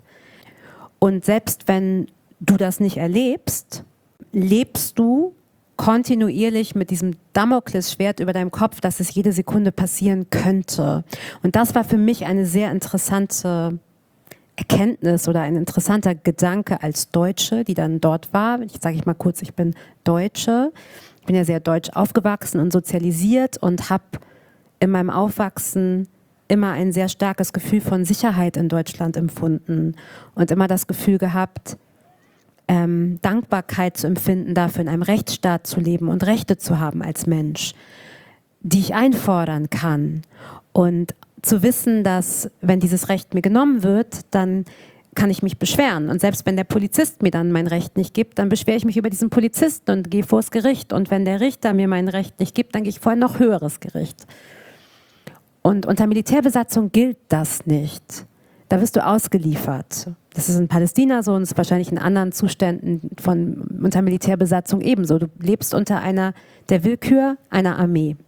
Und selbst wenn du das nicht erlebst, lebst du kontinuierlich mit diesem Damoklesschwert über deinem Kopf, dass es jede Sekunde passieren könnte. Und das war für mich eine sehr interessante Erkenntnis oder ein interessanter Gedanke als Deutsche, die dann dort war. Ich sage ich mal kurz, ich bin Deutsche. Ich bin ja sehr deutsch aufgewachsen und sozialisiert und habe in meinem Aufwachsen immer ein sehr starkes Gefühl von Sicherheit in Deutschland empfunden und immer das Gefühl gehabt, ähm, Dankbarkeit zu empfinden dafür, in einem Rechtsstaat zu leben und Rechte zu haben als Mensch, die ich einfordern kann. Und zu wissen, dass, wenn dieses Recht mir genommen wird, dann kann ich mich beschweren. Und selbst wenn der Polizist mir dann mein Recht nicht gibt, dann beschwere ich mich über diesen Polizisten und gehe vors Gericht. Und wenn der Richter mir mein Recht nicht gibt, dann gehe ich vor ein noch höheres Gericht. Und unter Militärbesatzung gilt das nicht. Da wirst du ausgeliefert. Das ist in Palästina so und ist wahrscheinlich in anderen Zuständen von, unter Militärbesatzung ebenso. Du lebst unter einer, der Willkür einer Armee.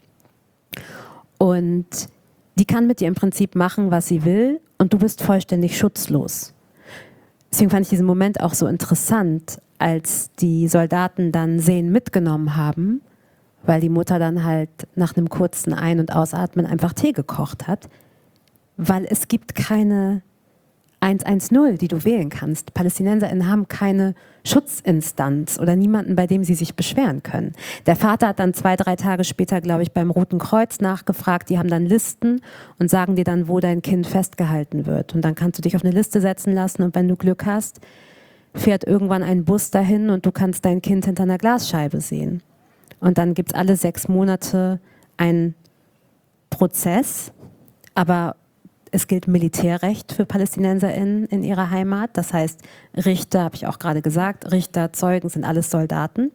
Und die kann mit dir im Prinzip machen, was sie will, und du bist vollständig schutzlos. Deswegen fand ich diesen Moment auch so interessant, als die Soldaten dann Zane mitgenommen haben, weil die Mutter dann halt nach einem kurzen Ein- und Ausatmen einfach Tee gekocht hat, weil es gibt keine hundertzehn, die du wählen kannst. PalästinenserInnen haben keine Schutzinstanz oder niemanden, bei dem sie sich beschweren können. Der Vater hat dann zwei, drei Tage später, glaube ich, beim Roten Kreuz nachgefragt. Die haben dann Listen und sagen dir dann, wo dein Kind festgehalten wird. Und dann kannst du dich auf eine Liste setzen lassen und wenn du Glück hast, fährt irgendwann ein Bus dahin und du kannst dein Kind hinter einer Glasscheibe sehen. Und dann gibt es alle sechs Monate einen Prozess, aber es gilt Militärrecht für PalästinenserInnen in ihrer Heimat. Das heißt, Richter, habe ich auch gerade gesagt, Richter, Zeugen sind alles Soldaten.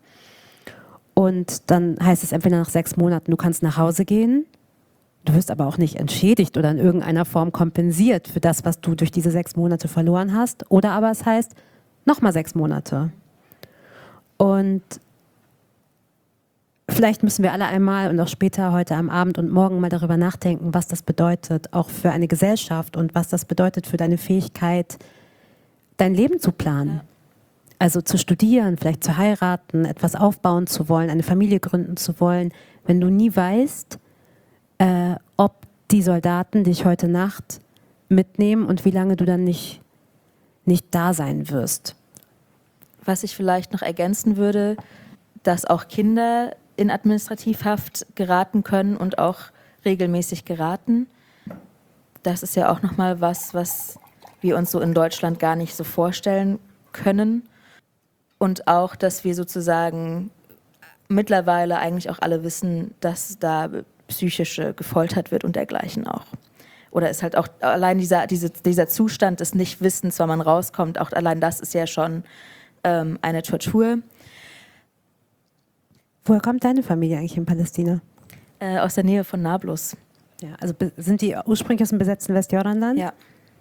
Und dann heißt es entweder nach sechs Monaten, du kannst nach Hause gehen, du wirst aber auch nicht entschädigt oder in irgendeiner Form kompensiert für das, was du durch diese sechs Monate verloren hast. Oder aber es heißt, nochmal sechs Monate. Und vielleicht müssen wir alle einmal und auch später heute am Abend und morgen mal darüber nachdenken, was das bedeutet, auch für eine Gesellschaft und was das bedeutet für deine Fähigkeit, dein Leben zu planen. Also zu studieren, vielleicht zu heiraten, etwas aufbauen zu wollen, eine Familie gründen zu wollen, wenn du nie weißt, äh, ob die Soldaten dich heute Nacht mitnehmen und wie lange du dann nicht, nicht da sein wirst. Was ich vielleicht noch ergänzen würde, dass auch Kinder in Administrativhaft geraten können und auch regelmäßig geraten. das ist ja auch nochmal was, was wir uns so in Deutschland gar nicht so vorstellen können. Und auch, dass wir sozusagen mittlerweile eigentlich auch alle wissen, dass da psychische gefoltert wird und dergleichen auch. Oder ist halt auch allein dieser, diese, dieser Zustand des Nichtwissens, wann man rauskommt, auch allein das ist ja schon ähm, eine Tortur. Woher kommt deine Familie eigentlich in Palästina? Äh, aus der Nähe von Nablus. Ja, also be- sind die ursprünglich aus dem besetzten Westjordanland? Ja.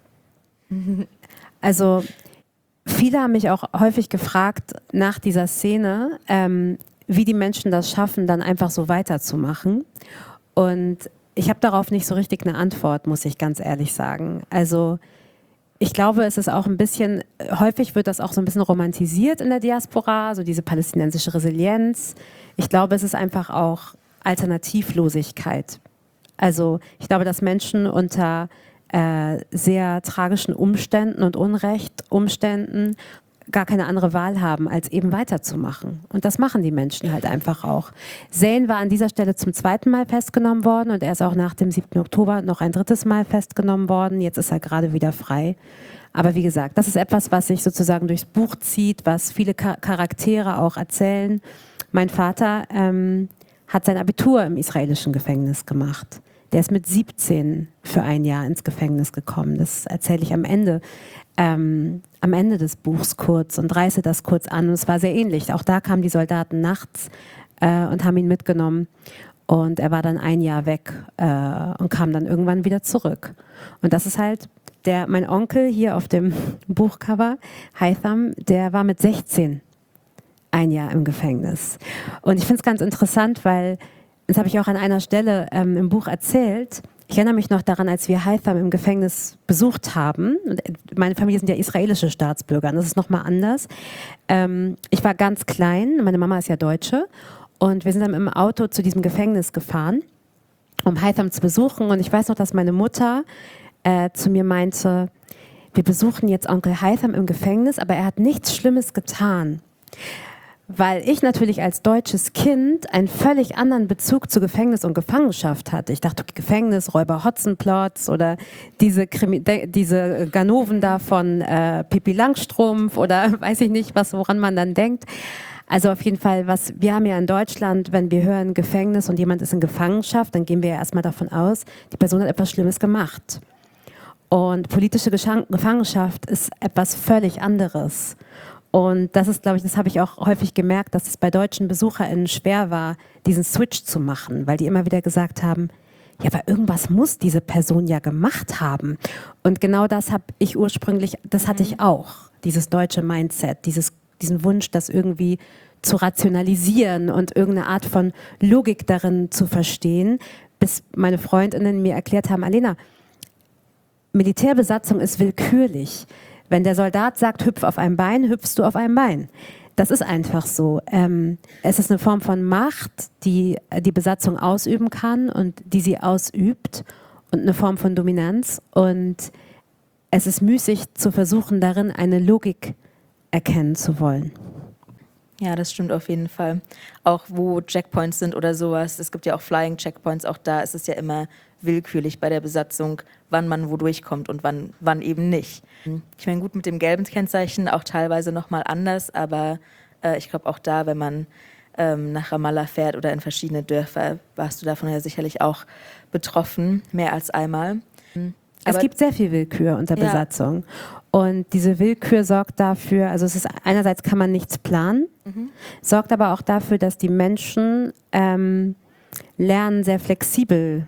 Also viele haben mich auch häufig gefragt nach dieser Szene, ähm, wie die Menschen das schaffen, dann einfach so weiterzumachen. Und ich habe darauf nicht so richtig eine Antwort, muss ich ganz ehrlich sagen. Also ich glaube, es ist auch ein bisschen, häufig wird das auch so ein bisschen romantisiert in der Diaspora, so diese palästinensische Resilienz. Ich glaube, es ist einfach auch Alternativlosigkeit. Also ich glaube, dass Menschen unter äh, sehr tragischen Umständen und Unrechtumständen gar keine andere Wahl haben, als eben weiterzumachen. Und das machen die Menschen halt einfach auch. Zayn war an dieser Stelle zum zweiten Mal festgenommen worden und er ist auch nach dem siebten Oktober noch ein drittes Mal festgenommen worden. Jetzt ist er gerade wieder frei. Aber wie gesagt, das ist etwas, was sich sozusagen durchs Buch zieht, was viele Char- Charaktere auch erzählen. Mein Vater ähm, hat sein Abitur im israelischen Gefängnis gemacht. Der ist mit siebzehn für ein Jahr ins Gefängnis gekommen. Das erzähle ich am Ende. Ähm, am Ende des Buchs kurz und reiße das kurz an. Und es war sehr ähnlich. Auch da kamen die Soldaten nachts äh, und haben ihn mitgenommen. Und er war dann ein Jahr weg äh, und kam dann irgendwann wieder zurück. Und das ist halt der, mein Onkel hier auf dem Buchcover, Haitham, der war mit sechzehn ein Jahr im Gefängnis. Und ich finde es ganz interessant, weil, das habe ich auch an einer Stelle ähm, im Buch erzählt. Ich erinnere mich noch daran, als wir Haitham im Gefängnis besucht haben. Und meine Familie sind ja israelische Staatsbürger, und das ist nochmal anders. Ähm, ich war ganz klein, meine Mama ist ja Deutsche. Und wir sind dann im Auto zu diesem Gefängnis gefahren, um Haitham zu besuchen. Und ich weiß noch, dass meine Mutter äh, zu mir meinte, wir besuchen jetzt Onkel Haitham im Gefängnis, aber er hat nichts Schlimmes getan. Weil ich natürlich als deutsches Kind einen völlig anderen Bezug zu Gefängnis und Gefangenschaft hatte. Ich dachte, okay, Gefängnis, Räuber Hotzenplotz oder diese, Krimi- de- diese Ganoven da von äh, Pippi Langstrumpf oder weiß ich nicht, was, woran man dann denkt. Also auf jeden Fall, was wir haben ja in Deutschland, wenn wir hören Gefängnis und jemand ist in Gefangenschaft, dann gehen wir ja erstmal davon aus, die Person hat etwas Schlimmes gemacht. Und politische Geschan- Gefangenschaft ist etwas völlig anderes. Und das ist, glaube ich, das habe ich auch häufig gemerkt, dass es bei deutschen BesucherInnen schwer war, diesen Switch zu machen, weil die immer wieder gesagt haben, ja, aber irgendwas muss diese Person ja gemacht haben. Und genau das habe ich ursprünglich, das hatte ich auch, dieses deutsche Mindset, dieses, diesen Wunsch, das irgendwie zu rationalisieren und irgendeine Art von Logik darin zu verstehen, bis meine FreundInnen mir erklärt haben, Alena, Militärbesatzung ist willkürlich. Wenn der Soldat sagt, hüpf auf ein Bein, hüpfst du auf ein Bein. Das ist einfach so. Ähm, es ist eine Form von Macht, die die Besatzung ausüben kann und die sie ausübt und eine Form von Dominanz. Und es ist müßig zu versuchen, darin eine Logik erkennen zu wollen. Ja, das stimmt auf jeden Fall. Auch wo Checkpoints sind oder sowas, es gibt ja auch Flying Checkpoints, auch da ist es ja immer willkürlich bei der Besatzung, wann man wo durchkommt und wann, wann eben nicht. Ich meine, gut, mit dem gelben Kennzeichen auch teilweise nochmal anders, aber äh, ich glaube auch da, wenn man ähm, nach Ramallah fährt oder in verschiedene Dörfer, warst du davon ja sicherlich auch betroffen, mehr als einmal. Es Aber gibt sehr viel Willkür unter Ja. Besatzung. Und diese Willkür sorgt dafür, also es ist einerseits kann man nichts planen, Mhm. sorgt aber auch dafür, dass die Menschen ähm, lernen, sehr flexibel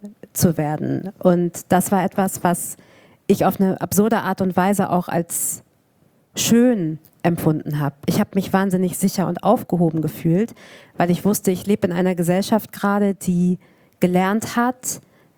zu werden. Und das war etwas, was ich auf eine absurde Art und Weise auch als schön empfunden habe. Ich habe mich wahnsinnig sicher und aufgehoben gefühlt, weil ich wusste, ich lebe in einer Gesellschaft gerade, die gelernt hat,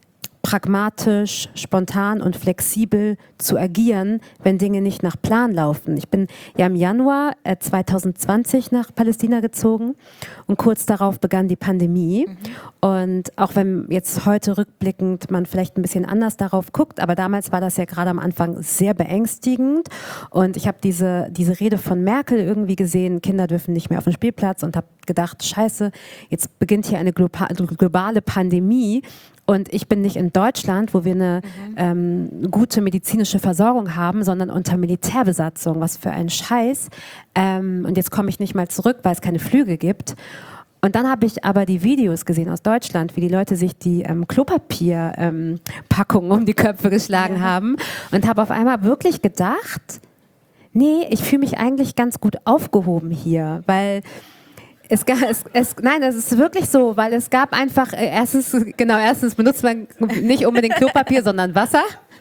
pragmatisch, spontan und flexibel zu agieren, wenn Dinge nicht nach Plan laufen. Ich bin ja im Januar äh, zwanzig zwanzig nach Palästina gezogen und kurz darauf begann die Pandemie. Mhm. Und auch wenn jetzt heute rückblickend man vielleicht ein bisschen anders darauf guckt, aber damals war das ja gerade am Anfang sehr beängstigend. Und ich habe diese, diese Rede von Merkel irgendwie gesehen, Kinder dürfen nicht mehr auf den Spielplatz, und habe gedacht, scheiße, jetzt beginnt hier eine globale Pandemie. Und ich bin nicht in Deutschland, wo wir eine mhm. ähm, gute medizinische Versorgung haben, sondern unter Militärbesatzung. Was für ein Scheiß. Ähm, und jetzt komme ich nicht mal zurück, weil es keine Flüge gibt. Und dann habe ich aber die Videos gesehen aus Deutschland, wie die Leute sich die ähm, Klopapierpackungen ähm, um die Köpfe geschlagen ja. haben. Und habe auf einmal wirklich gedacht, nee, ich fühle mich eigentlich ganz gut aufgehoben hier, weil... Es, es, es, nein, das ist wirklich so, weil es gab einfach, äh, erstens, genau, erstens benutzt man nicht unbedingt Klopapier, sondern Wasser.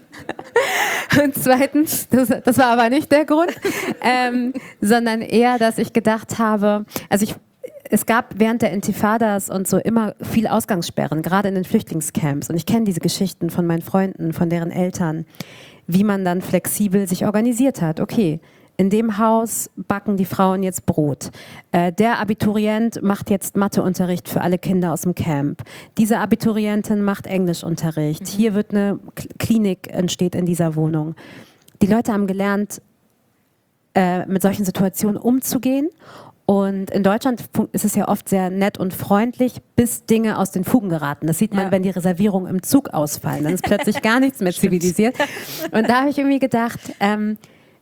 Und zweitens, das, das war aber nicht der Grund, ähm, sondern eher, dass ich gedacht habe, also ich, es gab während der Intifadas und so immer viel Ausgangssperren, gerade in den Flüchtlingscamps. Und ich kenne diese Geschichten von meinen Freunden, von deren Eltern, wie man dann flexibel sich organisiert hat. Okay, in dem Haus backen die Frauen jetzt Brot. Äh, der Abiturient macht jetzt Matheunterricht für alle Kinder aus dem Camp. Diese Abiturientin macht Englischunterricht. Mhm. Hier wird eine K- Klinik entsteht in dieser Wohnung. Die Leute haben gelernt, äh, mit solchen Situationen umzugehen. Und in Deutschland ist es ja oft sehr nett und freundlich, bis Dinge aus den Fugen geraten. Das sieht man, ja. wenn die Reservierungen im Zug ausfallen. Dann ist plötzlich gar nichts mehr zivilisiert. Und da habe ich irgendwie gedacht, ähm,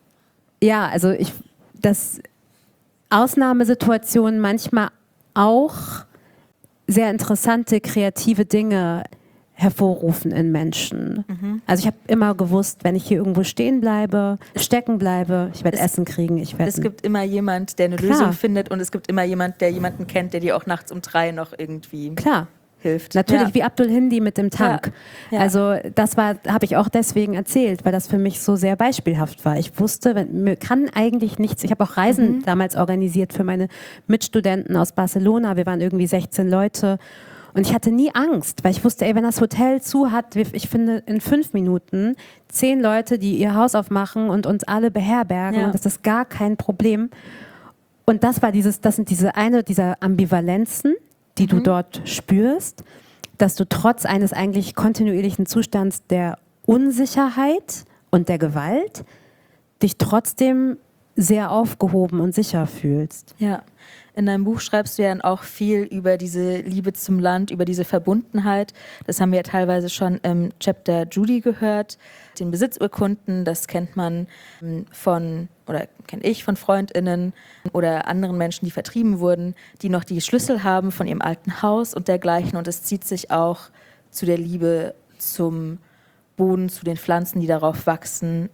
ja, also ich, dass Ausnahmesituationen manchmal auch sehr interessante, kreative Dinge hervorrufen in Menschen. Mhm. Also ich habe immer gewusst, wenn ich hier irgendwo stehen bleibe, stecken bleibe, ich werde Essen kriegen. Ich werd es gibt immer jemand, der eine Klar. Lösung findet und es gibt immer jemand, der jemanden kennt, der dir auch nachts um drei noch irgendwie... Klar. hilft. Natürlich, ja. wie Abdul Hindi mit dem Tank. Ja. Ja. Also das war, habe ich auch deswegen erzählt, weil das für mich so sehr beispielhaft war. Ich wusste, wenn, mir kann eigentlich nichts, ich habe auch Reisen mhm. damals organisiert für meine Mitstudenten aus Barcelona, wir waren irgendwie sechzehn Leute und ich hatte nie Angst, weil ich wusste, ey, wenn das Hotel zu hat, ich finde in fünf Minuten zehn Leute, die ihr Haus aufmachen und uns alle beherbergen ja. und das ist gar kein Problem. Und das war dieses, das sind diese eine dieser Ambivalenzen, die du mhm. dort spürst, dass du trotz eines eigentlich kontinuierlichen Zustands der Unsicherheit und der Gewalt dich trotzdem sehr aufgehoben und sicher fühlst. Ja, in deinem Buch schreibst du ja dann auch viel über diese Liebe zum Land, über diese Verbundenheit. Das haben wir ja teilweise schon im Chapter Judy gehört. Den Besitzurkunden, das kennt man von, oder kenne ich von FreundInnen oder anderen Menschen, die vertrieben wurden, die noch die Schlüssel haben von ihrem alten Haus und dergleichen. Und es zieht sich auch zu der Liebe zum Boden, zu den Pflanzen, die darauf wachsen,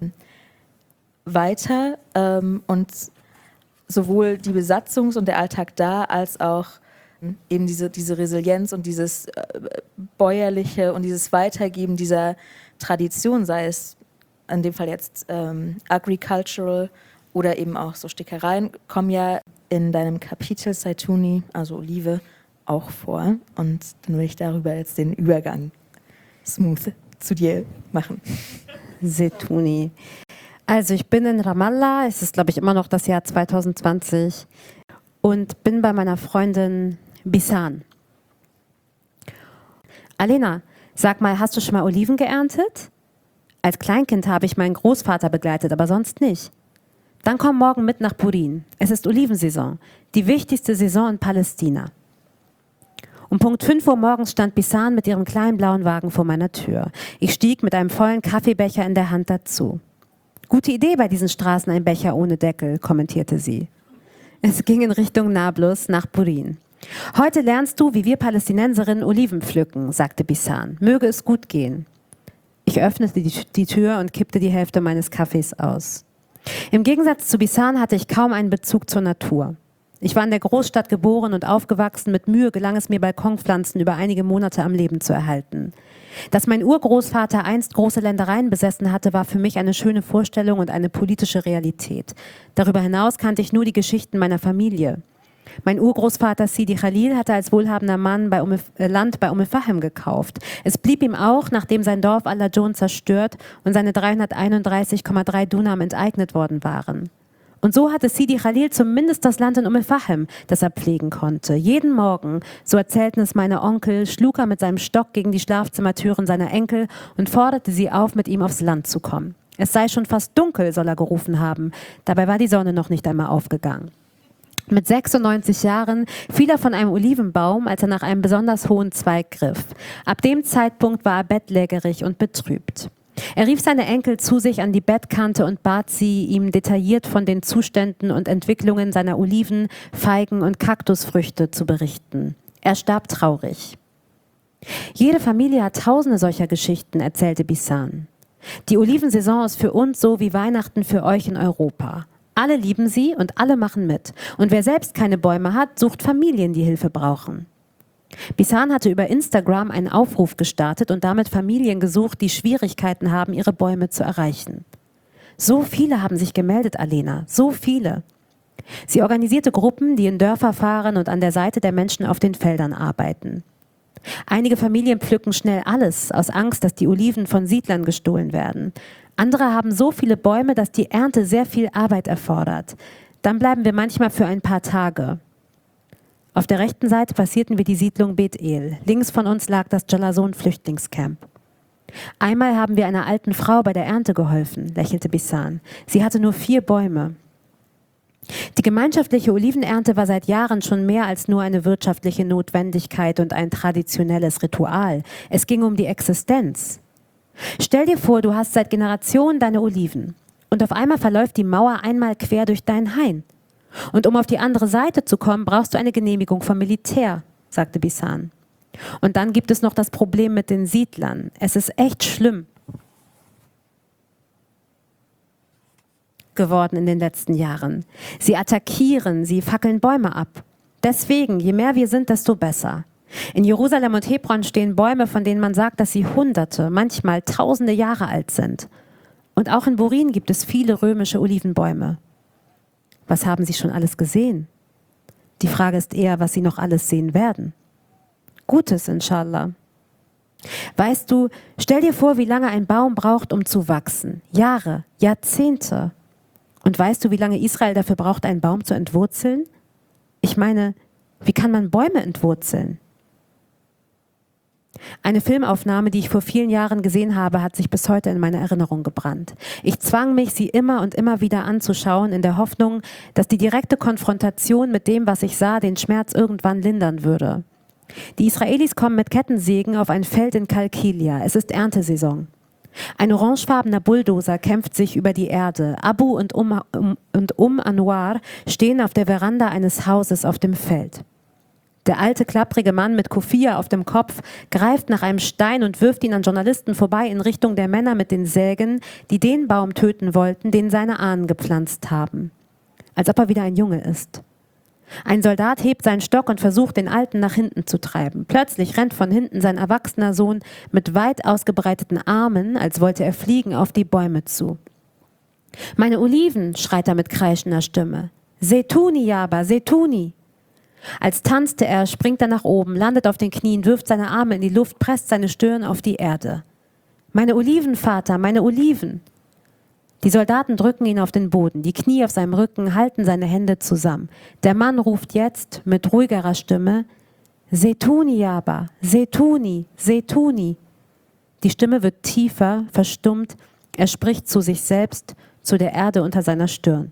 weiter. Ähm, und sowohl die Besatzungs- und der Alltag da, als auch eben diese, diese Resilienz und dieses äh, Bäuerliche und dieses Weitergeben dieser Tradition, sei es in dem Fall jetzt ähm, agricultural oder eben auch so Stickereien, kommen ja in deinem Kapitel Saituni, also Olive, auch vor. Und dann will ich darüber jetzt den Übergang smooth zu dir machen. Saituni. Also ich bin in Ramallah, es ist glaube ich immer noch das Jahr zwanzig zwanzig und bin bei meiner Freundin Bisan. Alena, sag mal, hast du schon mal Oliven geerntet? Als Kleinkind habe ich meinen Großvater begleitet, aber sonst nicht. Dann komm morgen mit nach Purin. Es ist Olivensaison, die wichtigste Saison in Palästina. Um Punkt fünf Uhr morgens stand Bisan mit ihrem kleinen blauen Wagen vor meiner Tür. Ich stieg mit einem vollen Kaffeebecher in der Hand dazu. Gute Idee bei diesen Straßen, ein Becher ohne Deckel, kommentierte sie. Es ging in Richtung Nablus nach Purin. Heute lernst du, wie wir Palästinenserinnen Oliven pflücken, sagte Bisan. Möge es gut gehen. Ich öffnete die, die Tür und kippte die Hälfte meines Kaffees aus. Im Gegensatz zu Bisan hatte ich kaum einen Bezug zur Natur. Ich war in der Großstadt geboren und aufgewachsen. Mit Mühe gelang es mir, Balkonpflanzen über einige Monate am Leben zu erhalten. Dass mein Urgroßvater einst große Ländereien besessen hatte, war für mich eine schöne Vorstellung und eine politische Realität. Darüber hinaus kannte ich nur die Geschichten meiner Familie. Mein Urgroßvater Sidi Khalil hatte als wohlhabender Mann bei Umm, äh, Land bei Umm el-Fahm gekauft. Es blieb ihm auch, nachdem sein Dorf al-Lajon zerstört und seine dreihunderteinunddreißig Komma drei Dunam enteignet worden waren. Und so hatte Sidi Khalil zumindest das Land in Umm el-Fahm, das er pflegen konnte. Jeden Morgen, so erzählten es meine Onkel, schlug er mit seinem Stock gegen die Schlafzimmertüren seiner Enkel und forderte sie auf, mit ihm aufs Land zu kommen. Es sei schon fast dunkel, soll er gerufen haben. Dabei war die Sonne noch nicht einmal aufgegangen. Mit sechsundneunzig Jahren fiel er von einem Olivenbaum, als er nach einem besonders hohen Zweig griff. Ab dem Zeitpunkt war er bettlägerig und betrübt. Er rief seine Enkel zu sich an die Bettkante und bat sie, ihm detailliert von den Zuständen und Entwicklungen seiner Oliven, Feigen und Kaktusfrüchte zu berichten. Er starb traurig. Jede Familie hat tausende solcher Geschichten, erzählte Bissan. Die Olivensaison ist für uns so wie Weihnachten für euch in Europa. Alle lieben sie und alle machen mit. Und wer selbst keine Bäume hat, sucht Familien, die Hilfe brauchen. Bissan hatte über Instagram einen Aufruf gestartet und damit Familien gesucht, die Schwierigkeiten haben, ihre Bäume zu erreichen. So viele haben sich gemeldet, Alena, so viele. Sie organisierte Gruppen, die in Dörfer fahren und an der Seite der Menschen auf den Feldern arbeiten. Einige Familien pflücken schnell alles, aus Angst, dass die Oliven von Siedlern gestohlen werden. Andere haben so viele Bäume, dass die Ernte sehr viel Arbeit erfordert. Dann bleiben wir manchmal für ein paar Tage. Auf der rechten Seite passierten wir die Siedlung Bet El. Links von uns lag das Jalason-Flüchtlingscamp. Einmal haben wir einer alten Frau bei der Ernte geholfen, lächelte Bissan. Sie hatte nur vier Bäume. Die gemeinschaftliche Olivenernte war seit Jahren schon mehr als nur eine wirtschaftliche Notwendigkeit und ein traditionelles Ritual. Es ging um die Existenz. Stell dir vor, du hast seit Generationen deine Oliven und auf einmal verläuft die Mauer einmal quer durch deinen Hain. Und um auf die andere Seite zu kommen, brauchst du eine Genehmigung vom Militär, sagte Bissan. Und dann gibt es noch das Problem mit den Siedlern. Es ist echt schlimm geworden in den letzten Jahren. Sie attackieren, sie fackeln Bäume ab. Deswegen, je mehr wir sind, desto besser. In Jerusalem und Hebron stehen Bäume, von denen man sagt, dass sie hunderte, manchmal tausende Jahre alt sind. Und auch in Borin gibt es viele römische Olivenbäume. Was haben Sie schon alles gesehen? Die Frage ist eher, was Sie noch alles sehen werden. Gutes, inshallah. Weißt du, stell dir vor, wie lange ein Baum braucht, um zu wachsen. Jahre, Jahrzehnte. Und weißt du, wie lange Israel dafür braucht, einen Baum zu entwurzeln? Ich meine, wie kann man Bäume entwurzeln? Eine Filmaufnahme, die ich vor vielen Jahren gesehen habe, hat sich bis heute in meine Erinnerung gebrannt. Ich zwang mich, sie immer und immer wieder anzuschauen, in der Hoffnung, dass die direkte Konfrontation mit dem, was ich sah, den Schmerz irgendwann lindern würde. Die Israelis kommen mit Kettensägen auf ein Feld in Kalkilia. Es ist Erntesaison. Ein orangefarbener Bulldozer kämpft sich über die Erde. Abu und Um, um, und Um Anwar stehen auf der Veranda eines Hauses auf dem Feld. Der alte, klapprige Mann mit Kufia auf dem Kopf greift nach einem Stein und wirft ihn an Journalisten vorbei in Richtung der Männer mit den Sägen, die den Baum töten wollten, den seine Ahnen gepflanzt haben. Als ob er wieder ein Junge ist. Ein Soldat hebt seinen Stock und versucht, den Alten nach hinten zu treiben. Plötzlich rennt von hinten sein erwachsener Sohn mit weit ausgebreiteten Armen, als wollte er fliegen, auf die Bäume zu. »Meine Oliven«, schreit er mit kreischender Stimme. »Setuni, Jaba, Setuni!« Als tanzte er, springt er nach oben, landet auf den Knien, wirft seine Arme in die Luft, presst seine Stirn auf die Erde. »Meine Oliven, Vater, meine Oliven!« Die Soldaten drücken ihn auf den Boden, die Knie auf seinem Rücken, halten seine Hände zusammen. Der Mann ruft jetzt mit ruhigerer Stimme, »Setuni, Jaba, Setuni, Setuni!« Die Stimme wird tiefer, verstummt, er spricht zu sich selbst, zu der Erde unter seiner Stirn.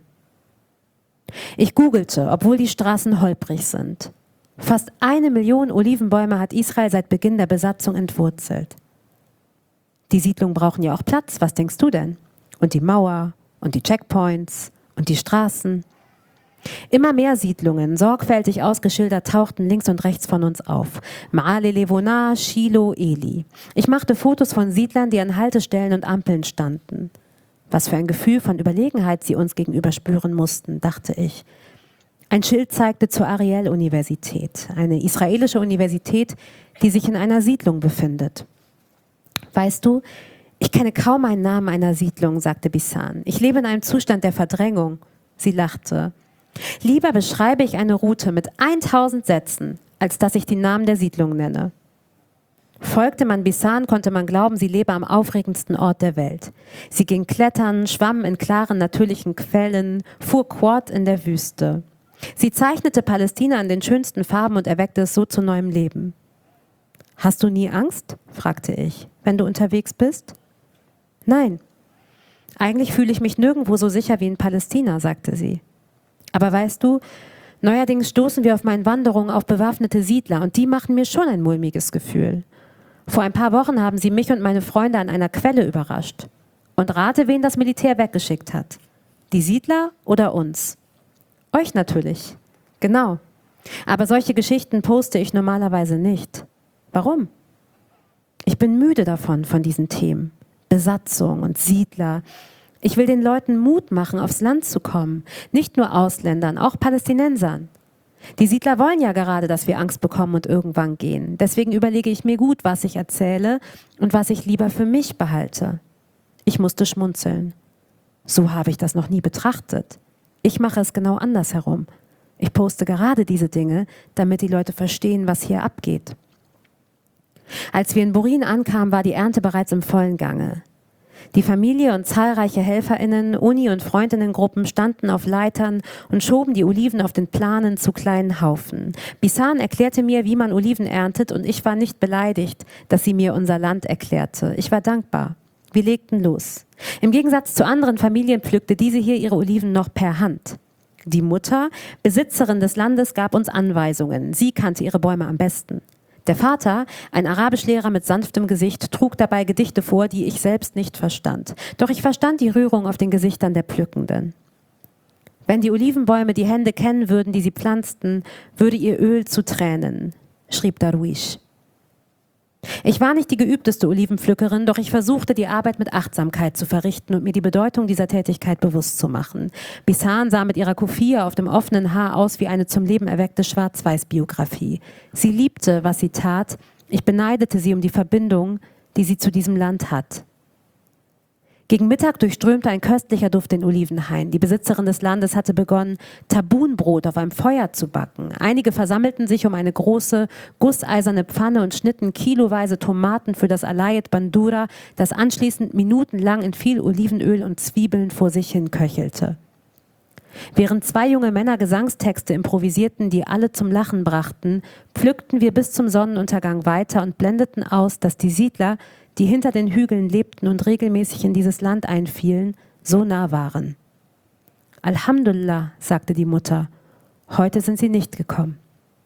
Ich googelte, obwohl die Straßen holprig sind. Fast eine Million Olivenbäume hat Israel seit Beginn der Besatzung entwurzelt. Die Siedlungen brauchen ja auch Platz, was denkst du denn? Und die Mauer und die Checkpoints und die Straßen. Immer mehr Siedlungen, sorgfältig ausgeschildert, tauchten links und rechts von uns auf. Ma'ale Levona, Shiloh, Eli. Ich machte Fotos von Siedlern, die an Haltestellen und Ampeln standen. Was für ein Gefühl von Überlegenheit sie uns gegenüber spüren mussten, dachte ich. Ein Schild zeigte zur Ariel-Universität, eine israelische Universität, die sich in einer Siedlung befindet. Weißt du, ich kenne kaum einen Namen einer Siedlung, sagte Bissan. Ich lebe in einem Zustand der Verdrängung. Sie lachte. Lieber beschreibe ich eine Route mit tausend Sätzen, als dass ich die Namen der Siedlung nenne. Folgte man Bissan, konnte man glauben, sie lebe am aufregendsten Ort der Welt. Sie ging klettern, schwamm in klaren, natürlichen Quellen, fuhr Quad in der Wüste. Sie zeichnete Palästina in den schönsten Farben und erweckte es so zu neuem Leben. »Hast du nie Angst?« fragte ich, »wenn du unterwegs bist?« »Nein. Eigentlich fühle ich mich nirgendwo so sicher wie in Palästina«, sagte sie. »Aber weißt du, Neuerdings stoßen wir auf meinen Wanderungen auf bewaffnete Siedler und die machen mir schon ein mulmiges Gefühl. Vor ein paar Wochen haben sie mich und meine Freunde an einer Quelle überrascht. Und rate, wen das Militär weggeschickt hat. Die Siedler oder uns? Euch natürlich. Genau. Aber solche Geschichten poste ich normalerweise nicht. Warum? Ich bin müde davon, von diesen Themen. Besatzung und Siedler. Ich will den Leuten Mut machen, aufs Land zu kommen. Nicht nur Ausländern, auch Palästinensern. Die Siedler wollen ja gerade, dass wir Angst bekommen und irgendwann gehen. Deswegen überlege ich mir gut, was ich erzähle und was ich lieber für mich behalte. Ich musste schmunzeln. So habe ich das noch nie betrachtet. Ich mache es genau andersherum. Ich poste gerade diese Dinge, damit die Leute verstehen, was hier abgeht. Als wir in Burin ankamen, war die Ernte bereits im vollen Gange. Die Familie und zahlreiche HelferInnen, Uni- und Freundinnengruppen standen auf Leitern und schoben die Oliven auf den Planen zu kleinen Haufen. Bisan erklärte mir, wie man Oliven erntet, und ich war nicht beleidigt, dass sie mir unser Land erklärte. Ich war dankbar. Wir legten los. Im Gegensatz zu anderen Familien pflückte diese hier ihre Oliven noch per Hand. Die Mutter, Besitzerin des Landes, gab uns Anweisungen. Sie kannte ihre Bäume am besten. Der Vater, ein Arabischlehrer mit sanftem Gesicht, trug dabei Gedichte vor, die ich selbst nicht verstand. Doch ich verstand die Rührung auf den Gesichtern der Pflückenden. Wenn die Olivenbäume die Hände kennen würden, die sie pflanzten, würde ihr Öl zu Tränen, schrieb Darwish. Ich war nicht die geübteste Olivenpflückerin, doch ich versuchte, die Arbeit mit Achtsamkeit zu verrichten und mir die Bedeutung dieser Tätigkeit bewusst zu machen. Bisan sah mit ihrer Kufia auf dem offenen Haar aus wie eine zum Leben erweckte Schwarz-Weiß-Biografie. Sie liebte, was sie tat. Ich beneidete sie um die Verbindung, die sie zu diesem Land hat. Gegen Mittag durchströmte ein köstlicher Duft den Olivenhain. Die Besitzerin des Landes hatte begonnen, Tabunbrot auf einem Feuer zu backen. Einige versammelten sich um eine große, gusseiserne Pfanne und schnitten kiloweise Tomaten für das Alayet Bandura, das anschließend minutenlang in viel Olivenöl und Zwiebeln vor sich hin köchelte. Während zwei junge Männer Gesangstexte improvisierten, die alle zum Lachen brachten, pflückten wir bis zum Sonnenuntergang weiter und blendeten aus, dass die Siedler, die hinter den Hügeln lebten und regelmäßig in dieses Land einfielen, so nah waren. Alhamdulillah, sagte die Mutter, heute sind sie nicht gekommen.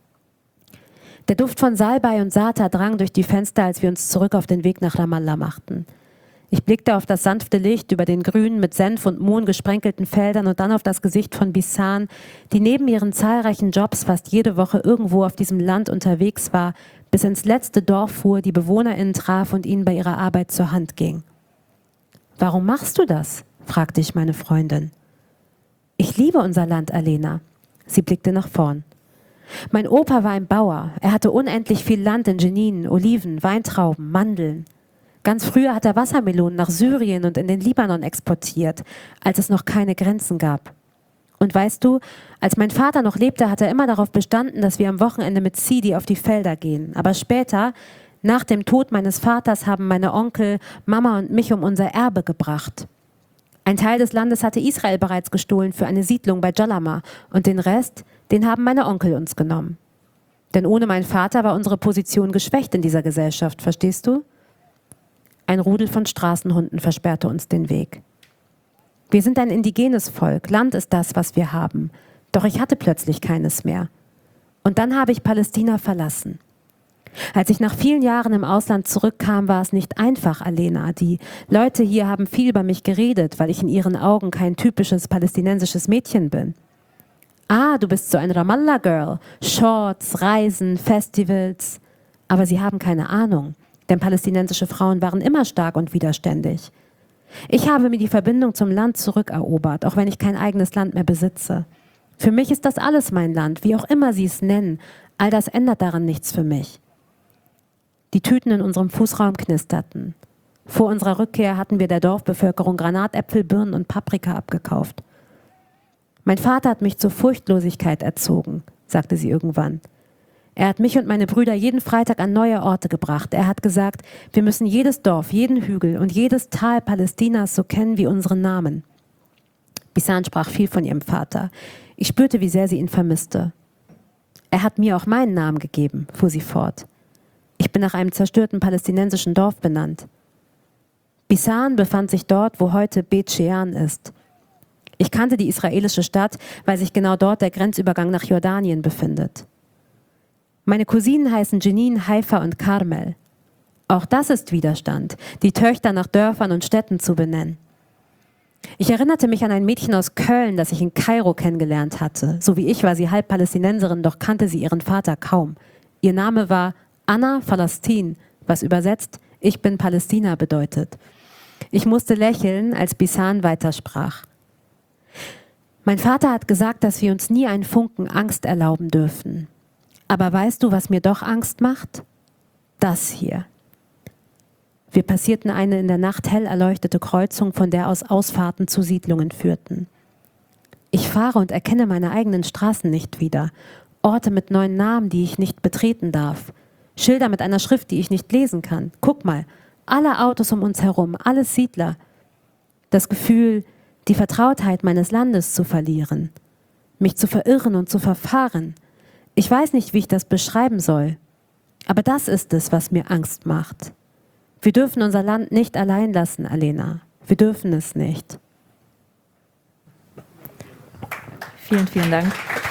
Der Duft von Salbei und Sata drang durch die Fenster, als wir uns zurück auf den Weg nach Ramallah machten. Ich blickte auf das sanfte Licht über den grünen, mit Senf und Mohn gesprenkelten Feldern und dann auf das Gesicht von Bisan, die neben ihren zahlreichen Jobs fast jede Woche irgendwo auf diesem Land unterwegs war, bis ins letzte Dorf fuhr, die BewohnerInnen traf und ihnen bei ihrer Arbeit zur Hand ging. »Warum machst du das?« fragte ich meine Freundin. »Ich liebe unser Land, Alena.« Sie blickte nach vorn. »Mein Opa war ein Bauer. Er hatte unendlich viel Land in Jenin, Oliven, Weintrauben, Mandeln. Ganz früher hat er Wassermelonen nach Syrien und in den Libanon exportiert, als es noch keine Grenzen gab. Und weißt du, als mein Vater noch lebte, hat er immer darauf bestanden, dass wir am Wochenende mit Sidi auf die Felder gehen. Aber später, nach dem Tod meines Vaters, haben meine Onkel, Mama und mich um unser Erbe gebracht. Ein Teil des Landes hatte Israel bereits gestohlen für eine Siedlung bei Jalama und den Rest, den haben meine Onkel uns genommen. Denn ohne meinen Vater war unsere Position geschwächt in dieser Gesellschaft, verstehst du? Ein Rudel von Straßenhunden versperrte uns den Weg. Wir sind ein indigenes Volk, Land ist das, was wir haben. Doch ich hatte plötzlich keines mehr. Und dann habe ich Palästina verlassen. Als ich nach vielen Jahren im Ausland zurückkam, war es nicht einfach, Alena. Die Leute hier haben viel über mich geredet, weil ich in ihren Augen kein typisches palästinensisches Mädchen bin. Ah, du bist so ein Ramallah-Girl. Shorts, Reisen, Festivals. Aber sie haben keine Ahnung, denn palästinensische Frauen waren immer stark und widerständig. Ich habe mir die Verbindung zum Land zurückerobert, auch wenn ich kein eigenes Land mehr besitze. Für mich ist das alles mein Land, wie auch immer sie es nennen. All das ändert daran nichts für mich. Die Tüten in unserem Fußraum knisterten. Vor unserer Rückkehr hatten wir der Dorfbevölkerung Granatäpfel, Birnen und Paprika abgekauft. Mein Vater hat mich zur Furchtlosigkeit erzogen, sagte sie irgendwann. Er hat mich und meine Brüder jeden Freitag an neue Orte gebracht. Er hat gesagt, wir müssen jedes Dorf, jeden Hügel und jedes Tal Palästinas so kennen wie unseren Namen. Bisan sprach viel von ihrem Vater. Ich spürte, wie sehr sie ihn vermisste. Er hat mir auch meinen Namen gegeben, fuhr sie fort. Ich bin nach einem zerstörten palästinensischen Dorf benannt. Bisan befand sich dort, wo heute Bet Shean ist. Ich kannte die israelische Stadt, weil sich genau dort der Grenzübergang nach Jordanien befindet. Meine Cousinen heißen Jenin, Haifa und Carmel. Auch das ist Widerstand, die Töchter nach Dörfern und Städten zu benennen. Ich erinnerte mich an ein Mädchen aus Köln, das ich in Kairo kennengelernt hatte. So wie ich war sie halb Palästinenserin, doch kannte sie ihren Vater kaum. Ihr Name war Anna Falastin, was übersetzt Ich bin Palästina bedeutet. Ich musste lächeln, als Bisan weitersprach. Mein Vater hat gesagt, dass wir uns nie einen Funken Angst erlauben dürfen. Aber weißt du, was mir doch Angst macht? Das hier. Wir passierten eine in der Nacht hell erleuchtete Kreuzung, von der aus Ausfahrten zu Siedlungen führten. Ich fahre und erkenne meine eigenen Straßen nicht wieder. Orte mit neuen Namen, die ich nicht betreten darf. Schilder mit einer Schrift, die ich nicht lesen kann. Guck mal, alle Autos um uns herum, alles Siedler. Das Gefühl, die Vertrautheit meines Landes zu verlieren. Mich zu verirren und zu verfahren. Ich weiß nicht, wie ich das beschreiben soll. Aber das ist es, was mir Angst macht. Wir dürfen unser Land nicht allein lassen, Alena. Wir dürfen es nicht. Vielen, vielen Dank.